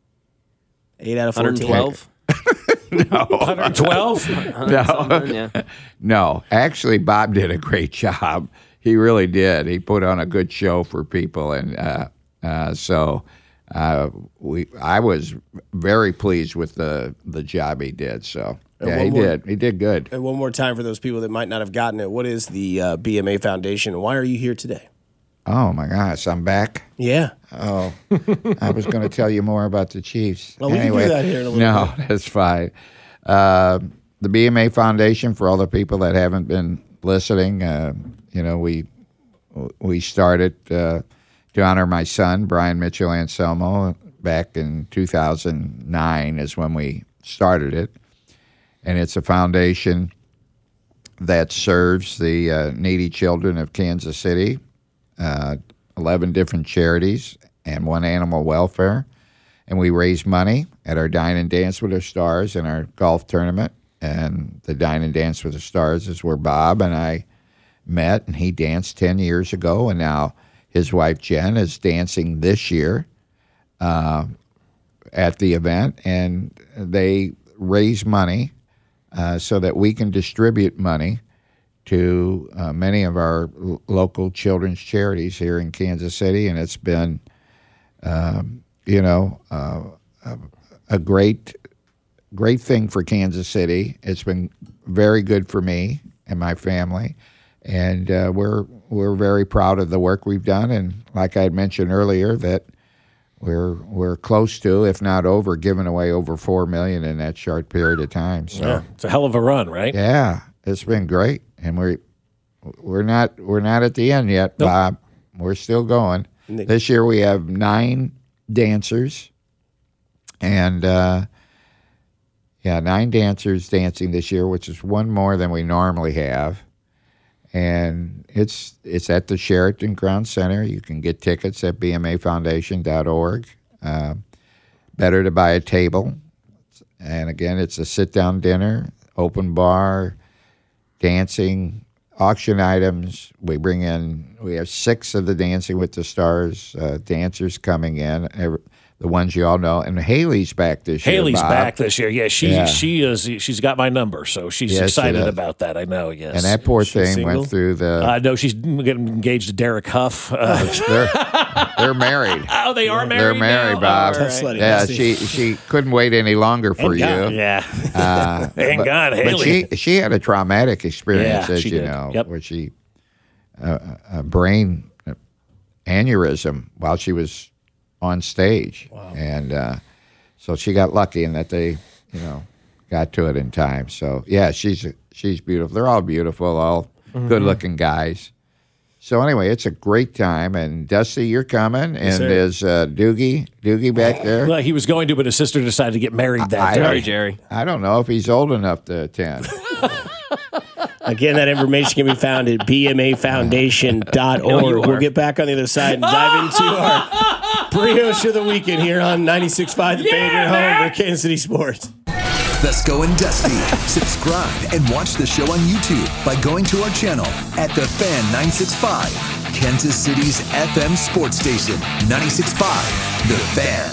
Eight out of one fourteen. twelve? No. one hundred twelve? No. Yeah. No. Actually, Bob did a great job. He really did. He put on a good show for people, and uh, uh, so uh, we. I was very pleased with the the job he did. So And yeah, one he more- did. He did good. And one more time for those people that might not have gotten it, what is the uh, B M A Foundation, and why are you here today? Oh my gosh, I'm back. Yeah. Oh, I was going to tell you more about the Chiefs. Well, we can do anyway, that here in a little no, bit. that's fine. Uh, the B M A Foundation, for all the people that haven't been listening, uh, you know, we we started uh, to honor my son, Brian Mitchell Anselmo, back in two thousand nine is when we started it. and it's a foundation that serves the uh, needy children of Kansas City, uh, eleven different charities, and one animal welfare. And we raise money at our Dine and Dance with the Stars and our golf tournament. And the Dine and Dance with the Stars is where Bob and I met, and he danced ten years ago, and now his wife Jen is dancing this year uh, at the event, and they raise money uh, so that we can distribute money to uh, many of our l- local children's charities here in Kansas City, and it's been, um, you know, uh, a, a great, great thing for Kansas City. It's been very good for me and my family, and uh, we're we're very proud of the work we've done. And like I had mentioned earlier, that we're we're close to, if not over, giving away over four million in that short period of time. So yeah, it's a hell of a run, right? Yeah, it's been great, and we're we're not we're not at the end yet, nope. Bob. We're still going. This year we have nine dancers, and uh, yeah, nine dancers dancing this year, which is one more than we normally have. And it's it's at the Sheraton Crown Center. You can get tickets at b m a foundation dot org. Uh, better to buy a table. And again, it's a sit-down dinner, open bar, dancing, auction items. We bring in, we have six of the Dancing with the Stars uh, dancers coming in, every, the ones you all know. And Haley's back this year. Haley's Bob. back this year. Yeah, she yeah. she is. She's got my number, so she's yes, excited about that. I know. Yes. And that poor she's thing single? went through the. Uh, no, she's getting engaged to Derek Huff. Uh, they're, they're married. Oh, they are married. They're married, now? Bob. Oh, right. Yeah, she she couldn't wait any longer for And you. God, yeah. Uh, Thank but, God, but Haley. she she had a traumatic experience, Yeah, as she you did. know, Yep. where she uh, a brain aneurysm while she was on stage, wow. and uh, so she got lucky in that they, you know, got to it in time. So yeah, she's she's beautiful. They're all beautiful, all Mm-hmm. good-looking guys. So anyway, it's a great time. And Dusty, you're coming, Yes, and sir. there's uh, Doogie, Doogie back there. Well, he was going to, but his sister decided to get married that I, day. Sorry, Jerry. I don't know if he's old enough to attend. Again, that information can be found at b m a foundation dot org. We'll get back on the other side and dive into our brioche of the weekend here on ninety-six point five The Fan, your home for Kansas City Sports. Fesco and Dusty. Subscribe and watch the show on YouTube by going to our channel at The Fan nine sixty-five, Kansas City's F M sports station. ninety-six point five The Fan.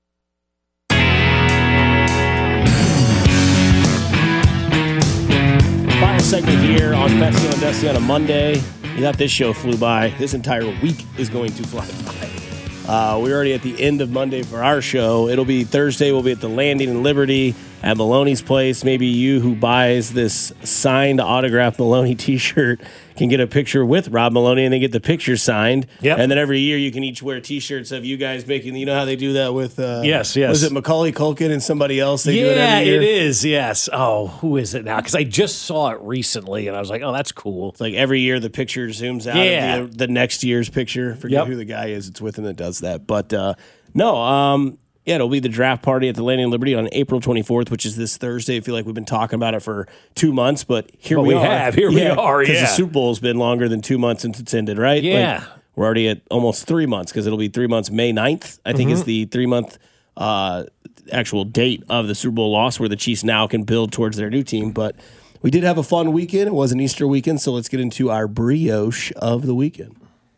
Final segment here on Fesco and Dusty on a Monday. You thought this show flew by. This entire week is going to fly by. Uh, we're already at the end of Monday for our show. It'll be Thursday. We'll be at the Landing in Liberty at Maloney's Place. Maybe you who buys this signed autographed Maloney t-shirt can get a picture with Rob Maloney and then get the picture signed. Yep. And then every year you can each wear t-shirts of you guys making, you know how they do that with, uh, Yes, yes. was it Macaulay Culkin and somebody else? They do it Yeah, every year? it is. Yes. Oh, who is it now? Because I just saw it recently, and I was like, "Oh, that's cool." It's like every year the picture zooms out Yeah. of the, the next year's picture. Forget Yep. who the guy is. It's with him that does that. But uh, no, um, yeah, it'll be the draft party at the Landing Liberty on April twenty-fourth, which is this Thursday. I feel like we've been talking about it for two months, but here Well, we, we are. have. Here we are, Because yeah. the Super Bowl's been longer than two months since it's ended, right? Yeah. Like, we're already at almost three months because it'll be three months. May ninth, I think, Mhm. is the three-month uh, actual date of the Super Bowl loss where the Chiefs now can build towards their new team. But we did have a fun weekend. It was an Easter weekend, so let's get into our brioche of the weekend.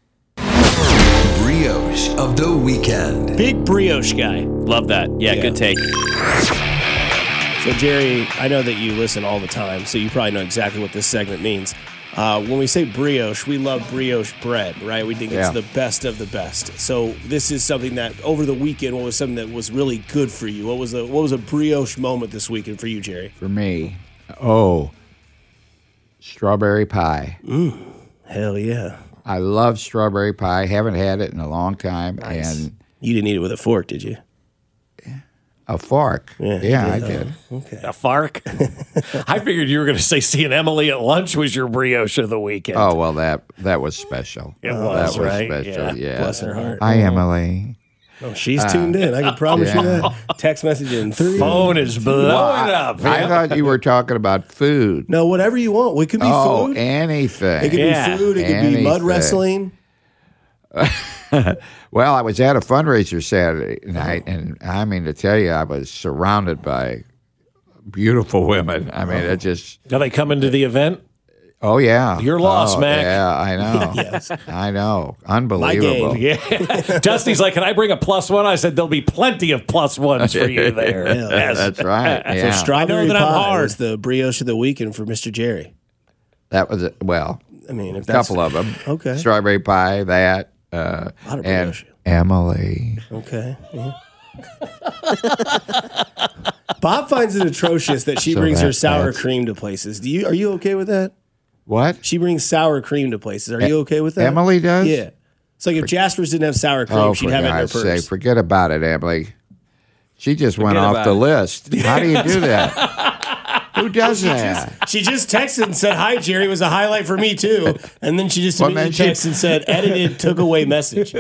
Brioche of the weekend. Big brioche guy. Love that. Yeah, Yeah. good take. So, Jerry, I know that you listen all the time, so you probably know exactly what this segment means. Uh, when we say brioche, we love brioche bread, right? We think Yeah. it's the best of the best. So this is something that over the weekend, what was something that was really good for you? What was a what was a brioche moment this weekend for you, Jerry? For me, oh, strawberry pie. Mm, hell yeah. I love strawberry pie. Haven't had it in a long time. Nice. And You didn't eat it with a fork, did you? a fork. Yeah, Yeah, you I did. did. Oh, okay. A fark. I figured you were going to say seeing Emily at lunch was your brioche of the weekend. Oh, well, that that was special. It that was, was right? special, Yeah. yeah. Bless her heart. Hi, Emily. Oh, she's uh, tuned in. I can promise yeah. you that. Text message in three. Phone is blowing well, up. I, I thought you were talking about food. No, whatever you want. It could be oh, food. anything. It could yeah. be food. It anything. could be mud wrestling. Well, I was at a fundraiser Saturday night, and I mean to tell you, I was surrounded by beautiful women. I mean, it just... Are they coming to the event? Oh, yeah. You're lost, oh, Mac. Yeah, I know. Yes. I know. Unbelievable. My game. Yeah. Dusty's like, can I bring a plus one? I said, there'll be plenty of plus ones for you there. Yeah, yes. That's right. Yeah. So strawberry I know that I'm hard. Was the brioche of the weekend for Mister Jerry. That was, it. Well, I mean, if a couple of them. Okay. Strawberry pie, that, uh, and brioche. Emily. Okay. Yeah. Bob finds it atrocious that she so brings that, her sour cream to places. Do you? Are you okay with that? What? She brings sour cream to places. Are you okay with that? Emily does? Yeah. It's like if Jasper's didn't have sour cream, oh, she'd have it in her purse. Say, forget about it, Emily. She just forget went off the it. list. How do you do that? Who does well, she that? Just, she just texted and said, hi, Jerry. It was a highlight for me, too. And then she just immediately well, texted and said, edited, took away message.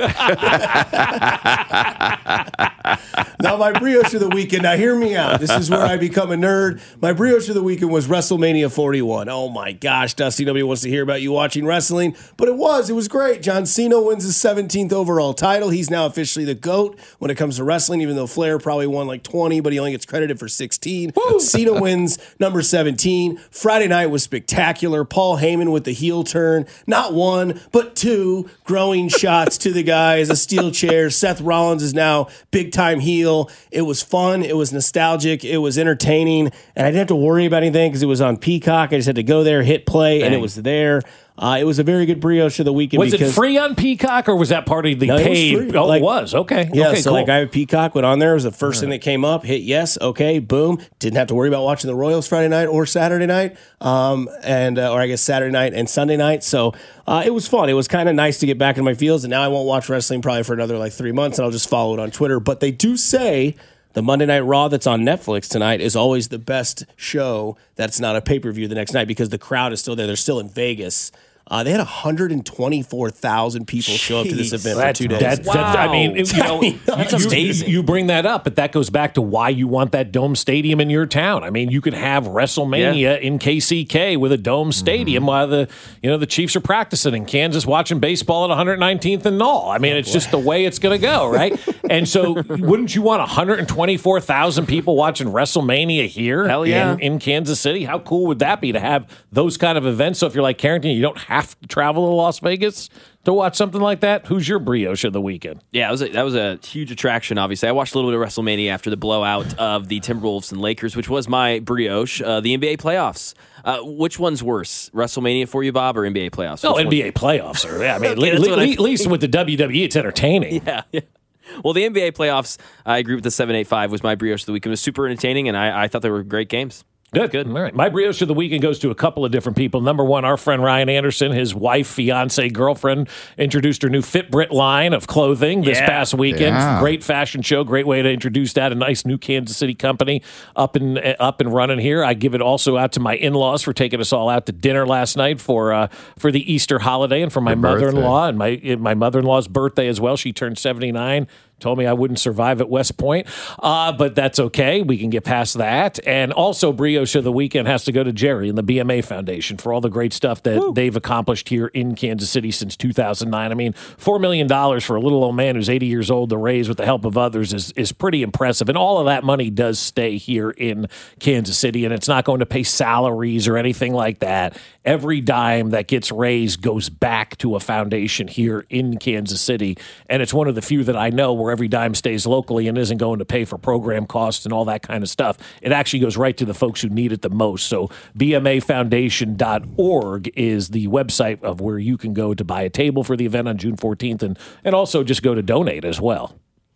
Now, my brioche of the weekend, now hear me out. This is where I become a nerd. My brioche of the weekend was WrestleMania forty-one. Oh, my gosh, Dusty, nobody wants to hear about you watching wrestling. But it was. It was great. John Cena wins his seventeenth overall title. He's now officially the GOAT when it comes to wrestling, even though Flair probably won like twenty, but he only gets credited for sixteen. Woo! Cena wins number seventeen. Friday night was spectacular. Paul Heyman with the heel turn. Not one, but two growing shots to the guys, a steel chair. Seth Rollins is now big-time heel. It was fun. It was nostalgic. It was entertaining. And I didn't have to worry about anything because it was on Peacock. I just had to go there, hit play, Dang. and it was there. Uh, it was a very good brioche of the weekend. Was it free on Peacock or was that part of the no, paid? It was oh, like, it was. Okay. Yeah, okay, so cool. like I have Peacock, went on there. It was the first right. thing that came up. Hit yes. Okay, boom. Didn't have to worry about watching the Royals Friday night or Saturday night, um, and uh, or I guess Saturday night and Sunday night. So uh, it was fun. It was kind of nice to get back in my fields, and now I won't watch wrestling probably for another like three months, and I'll just follow it on Twitter. But they do say the Monday Night Raw that's on Netflix tonight is always the best show that's not a pay-per-view the next night because the crowd is still there. They're still in Vegas. Uh, they had one hundred twenty-four thousand people Jeez, show up to this event for two days. That's, wow. that's, I mean, you know, that's you, amazing. You, you bring that up, but that goes back to why you want that dome stadium in your town. I mean, you could have WrestleMania yeah. in K C K with a dome stadium mm-hmm. while the you know the Chiefs are practicing in Kansas watching baseball at one hundred nineteenth and Knoll. I mean, it's just the way it's going to go, right? And so, wouldn't you want one hundred twenty-four thousand people watching WrestleMania here Hell yeah. in, in Kansas City? How cool would that be to have those kind of events? So if you're like Carrington, you don't have to travel to Las Vegas to watch something like that. Who's your brioche of the weekend? Yeah, that was a, that was a huge attraction, obviously. I watched a little bit of WrestleMania after the blowout of the Timberwolves and Lakers, which was my brioche. Uh, the N B A playoffs. Uh, which one's worse, WrestleMania for you, Bob, or N B A playoffs? No, which N B A one? playoffs are, yeah, I mean, okay, le- le- le- at least with the W W E, it's entertaining. Yeah, yeah. Well, the N B A playoffs, I agree with the seven eight five was my brioche of the week. It was super entertaining, and I, I thought they were great games. Good, good. All right. My brioche of the weekend goes to a couple of different people. Number one, our friend Ryan Anderson, his wife, fiance, girlfriend, introduced her new Fitbrit line of clothing this yeah. past weekend. Yeah. Great fashion show. Great way to introduce that. A nice new Kansas City company up and up and running here. I give it also out to my in-laws for taking us all out to dinner last night for uh, for the Easter holiday and for my Her mother-in-law birthday. and my my mother-in-law's birthday as well. She turned seventy-nine. Told me I wouldn't survive at West Point, uh, but that's okay. We can get past that. And also, brioche of the weekend has to go to Jerry and the B M A Foundation for all the great stuff that Woo. they've accomplished here in Kansas City since two thousand nine. I mean, four million dollars for a little old man who's eighty years old to raise with the help of others is, is pretty impressive. And all of that money does stay here in Kansas City, and it's not going to pay salaries or anything like that. Every dime that gets raised goes back to a foundation here in Kansas City, and it's one of the few that I know where every dime stays locally and isn't going to pay for program costs and all that kind of stuff. It actually goes right to the folks who need it the most. So B M A foundation dot org is the website of where you can go to buy a table for the event on June fourteenth and, and also just go to donate as well.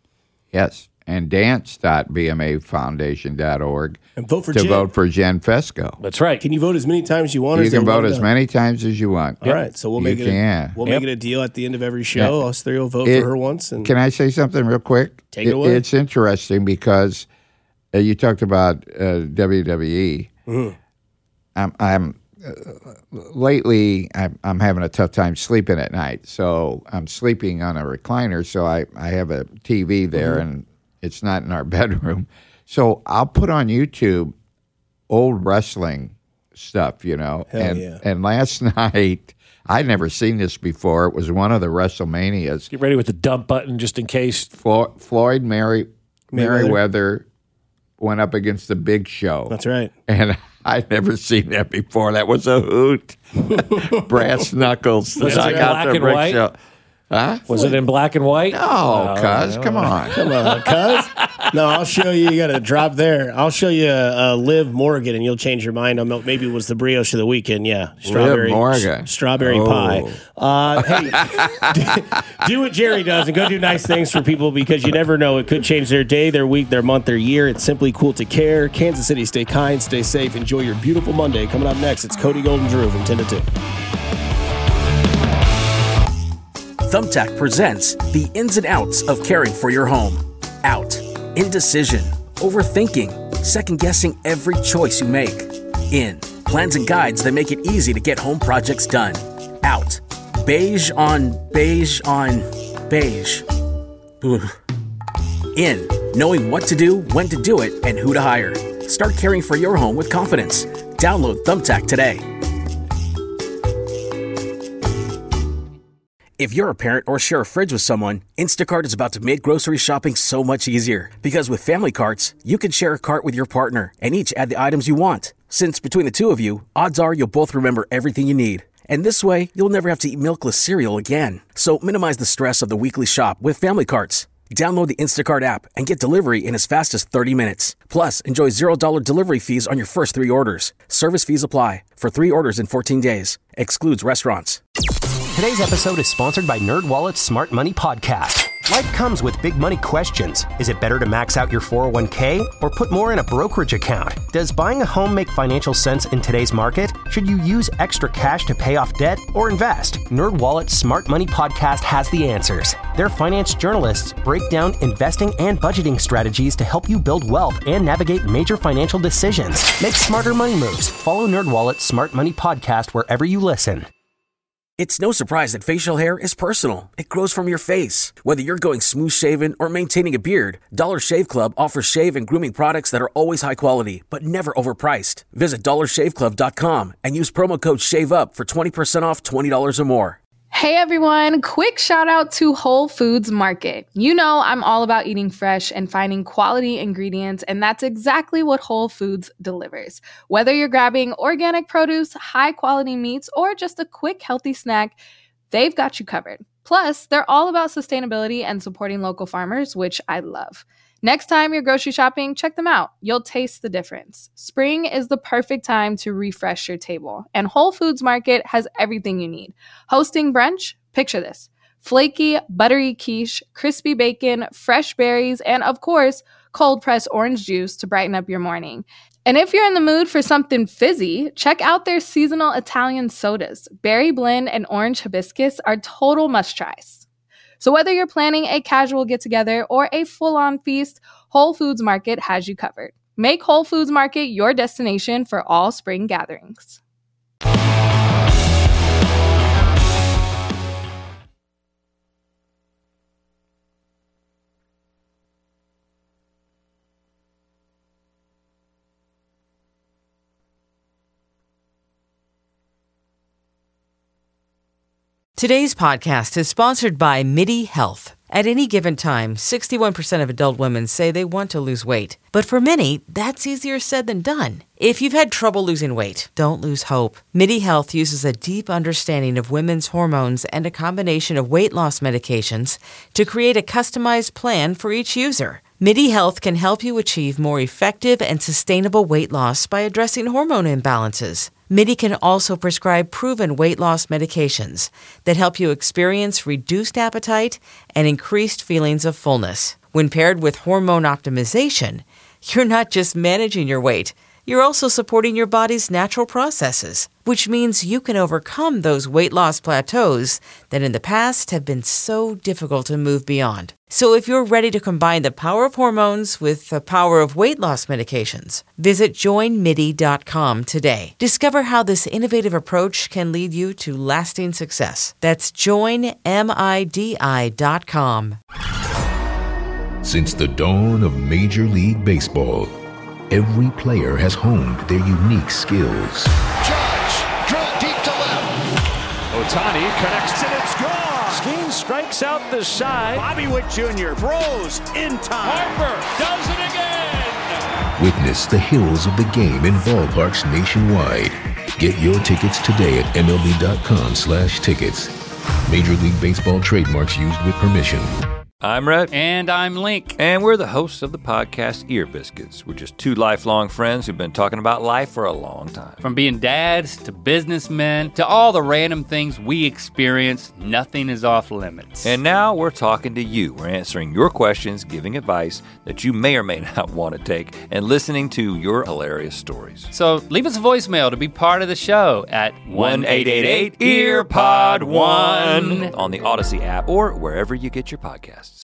Yes. And dance dot B M A foundation dot org and vote for to Jen. vote for Jen Fesco. That's right. Can you vote as many times as you want? You or can vote as many times as you want. All yep. right, so we'll you make it. Can. A, we'll yep. make it a deal at the end of every show. Yeah. Us three will vote it, for her once. And can I say something real quick? Take it, it away. It's interesting because uh, you talked about uh, W W E. Mm-hmm. I'm, I'm lately I'm, I'm having a tough time sleeping at night. So I'm sleeping on a recliner. So I, I have a T V there, mm-hmm. and it's not in our bedroom. So I'll put on YouTube old wrestling stuff, you know. Hell and yeah. and last night, I'd never seen this before. It was one of the WrestleManias. Get ready with the dump button just in case. Flo- Floyd Mary, Mayweather. Merriweather went up against the Big Show. That's right. And I'd never seen that before. That was a hoot. Brass knuckles. Was I it got black the and Big white? Show. Huh? Was it in black and white? No, Oh, cuz, no. come on. Come on, cuz. No, I'll show you. You got to drop there. I'll show you uh, Liv Morgan, and you'll change your mind on milk. Maybe it was the brioche of the weekend. Yeah, strawberry Morgan. s- strawberry Oh. pie. Uh, hey, do what Jerry does and go do nice things for people, because you never know. It could change their day, their week, their month, their year. It's simply cool to care. Kansas City, stay kind, stay safe. Enjoy your beautiful Monday. Coming up next, it's Cody Golden Drew from ten to two. Thumbtack presents the ins and outs of caring for your home. Out. Indecision. Overthinking. Second-guessing every choice you make. In. Plans and guides that make it easy to get home projects done. Out. Beige on beige on beige. Ugh. In. Knowing what to do, when to do it, and who to hire. Start caring for your home with confidence. Download Thumbtack today. If you're a parent or share a fridge with someone, Instacart is about to make grocery shopping so much easier. Because with family carts, you can share a cart with your partner and each add the items you want. Since between the two of you, odds are you'll both remember everything you need. And this way, you'll never have to eat milkless cereal again. So minimize the stress of the weekly shop with family carts. Download the Instacart app and get delivery in as fast as thirty minutes. Plus, enjoy zero dollars delivery fees on your first three orders. Service fees apply for three orders in fourteen days. Excludes restaurants. Today's episode is sponsored by NerdWallet's Smart Money Podcast. Life comes with big money questions. Is it better to max out your four oh one k or put more in a brokerage account? Does buying a home make financial sense in today's market? Should you use extra cash to pay off debt or invest? NerdWallet's Smart Money Podcast has the answers. Their finance journalists break down investing and budgeting strategies to help you build wealth and navigate major financial decisions. Make smarter money moves. Follow NerdWallet's Smart Money Podcast wherever you listen. It's no surprise that facial hair is personal. It grows from your face. Whether you're going smooth shaven or maintaining a beard, Dollar Shave Club offers shave and grooming products that are always high quality, but never overpriced. Visit dollar shave club dot com and use promo code SHAVEUP for twenty percent off twenty dollars or more. Hey everyone, quick shout out to Whole Foods Market. You know I'm all about eating fresh and finding quality ingredients, and that's exactly what Whole Foods delivers. Whether you're grabbing organic produce, high quality meats, or just a quick healthy snack, they've got you covered. Plus, they're all about sustainability and supporting local farmers, which I love. Next time you're grocery shopping, check them out. You'll taste the difference. Spring is the perfect time to refresh your table, and Whole Foods Market has everything you need. Hosting brunch? Picture this. Flaky, buttery quiche, crispy bacon, fresh berries, and of course, cold-pressed orange juice to brighten up your morning. And if you're in the mood for something fizzy, check out their seasonal Italian sodas. Berry blend and orange hibiscus are total must-tries. So whether you're planning a casual get-together or a full-on feast, Whole Foods Market has you covered. Make Whole Foods Market your destination for all spring gatherings. Today's podcast is sponsored by MIDI Health. At any given time, sixty-one percent of adult women say they want to lose weight. But for many, that's easier said than done. If you've had trouble losing weight, don't lose hope. MIDI Health uses a deep understanding of women's hormones and a combination of weight loss medications to create a customized plan for each user. MIDI Health can help you achieve more effective and sustainable weight loss by addressing hormone imbalances. MIDI can also prescribe proven weight loss medications that help you experience reduced appetite and increased feelings of fullness. When paired with hormone optimization, you're not just managing your weight, You're also supporting your body's natural processes, which means you can overcome those weight loss plateaus that in the past have been so difficult to move beyond. So if you're ready to combine the power of hormones with the power of weight loss medications, visit join midi dot com today. Discover how this innovative approach can lead you to lasting success. That's join midi dot com. Since the dawn of Major League Baseball, every player has honed their unique skills. Judge, drill deep to left. Ohtani connects and it's gone. Skeen strikes out the side. Bobby Witt Junior throws in time. Harper does it again. Witness the hills of the game in ballparks nationwide. Get your tickets today at M L B dot com slash tickets. Major League Baseball trademarks used with permission. I'm Rhett. And I'm Link. And we're the hosts of the podcast Ear Biscuits. We're just two lifelong friends who've been talking about life for a long time. From being dads to businessmen to all the random things we experience, nothing is off limits. And now we're talking to you. We're answering your questions, giving advice that you may or may not want to take, and listening to your hilarious stories. So leave us a voicemail to be part of the show at one eight eight eight E A R P O D one on the Odyssey app or wherever you get your podcasts.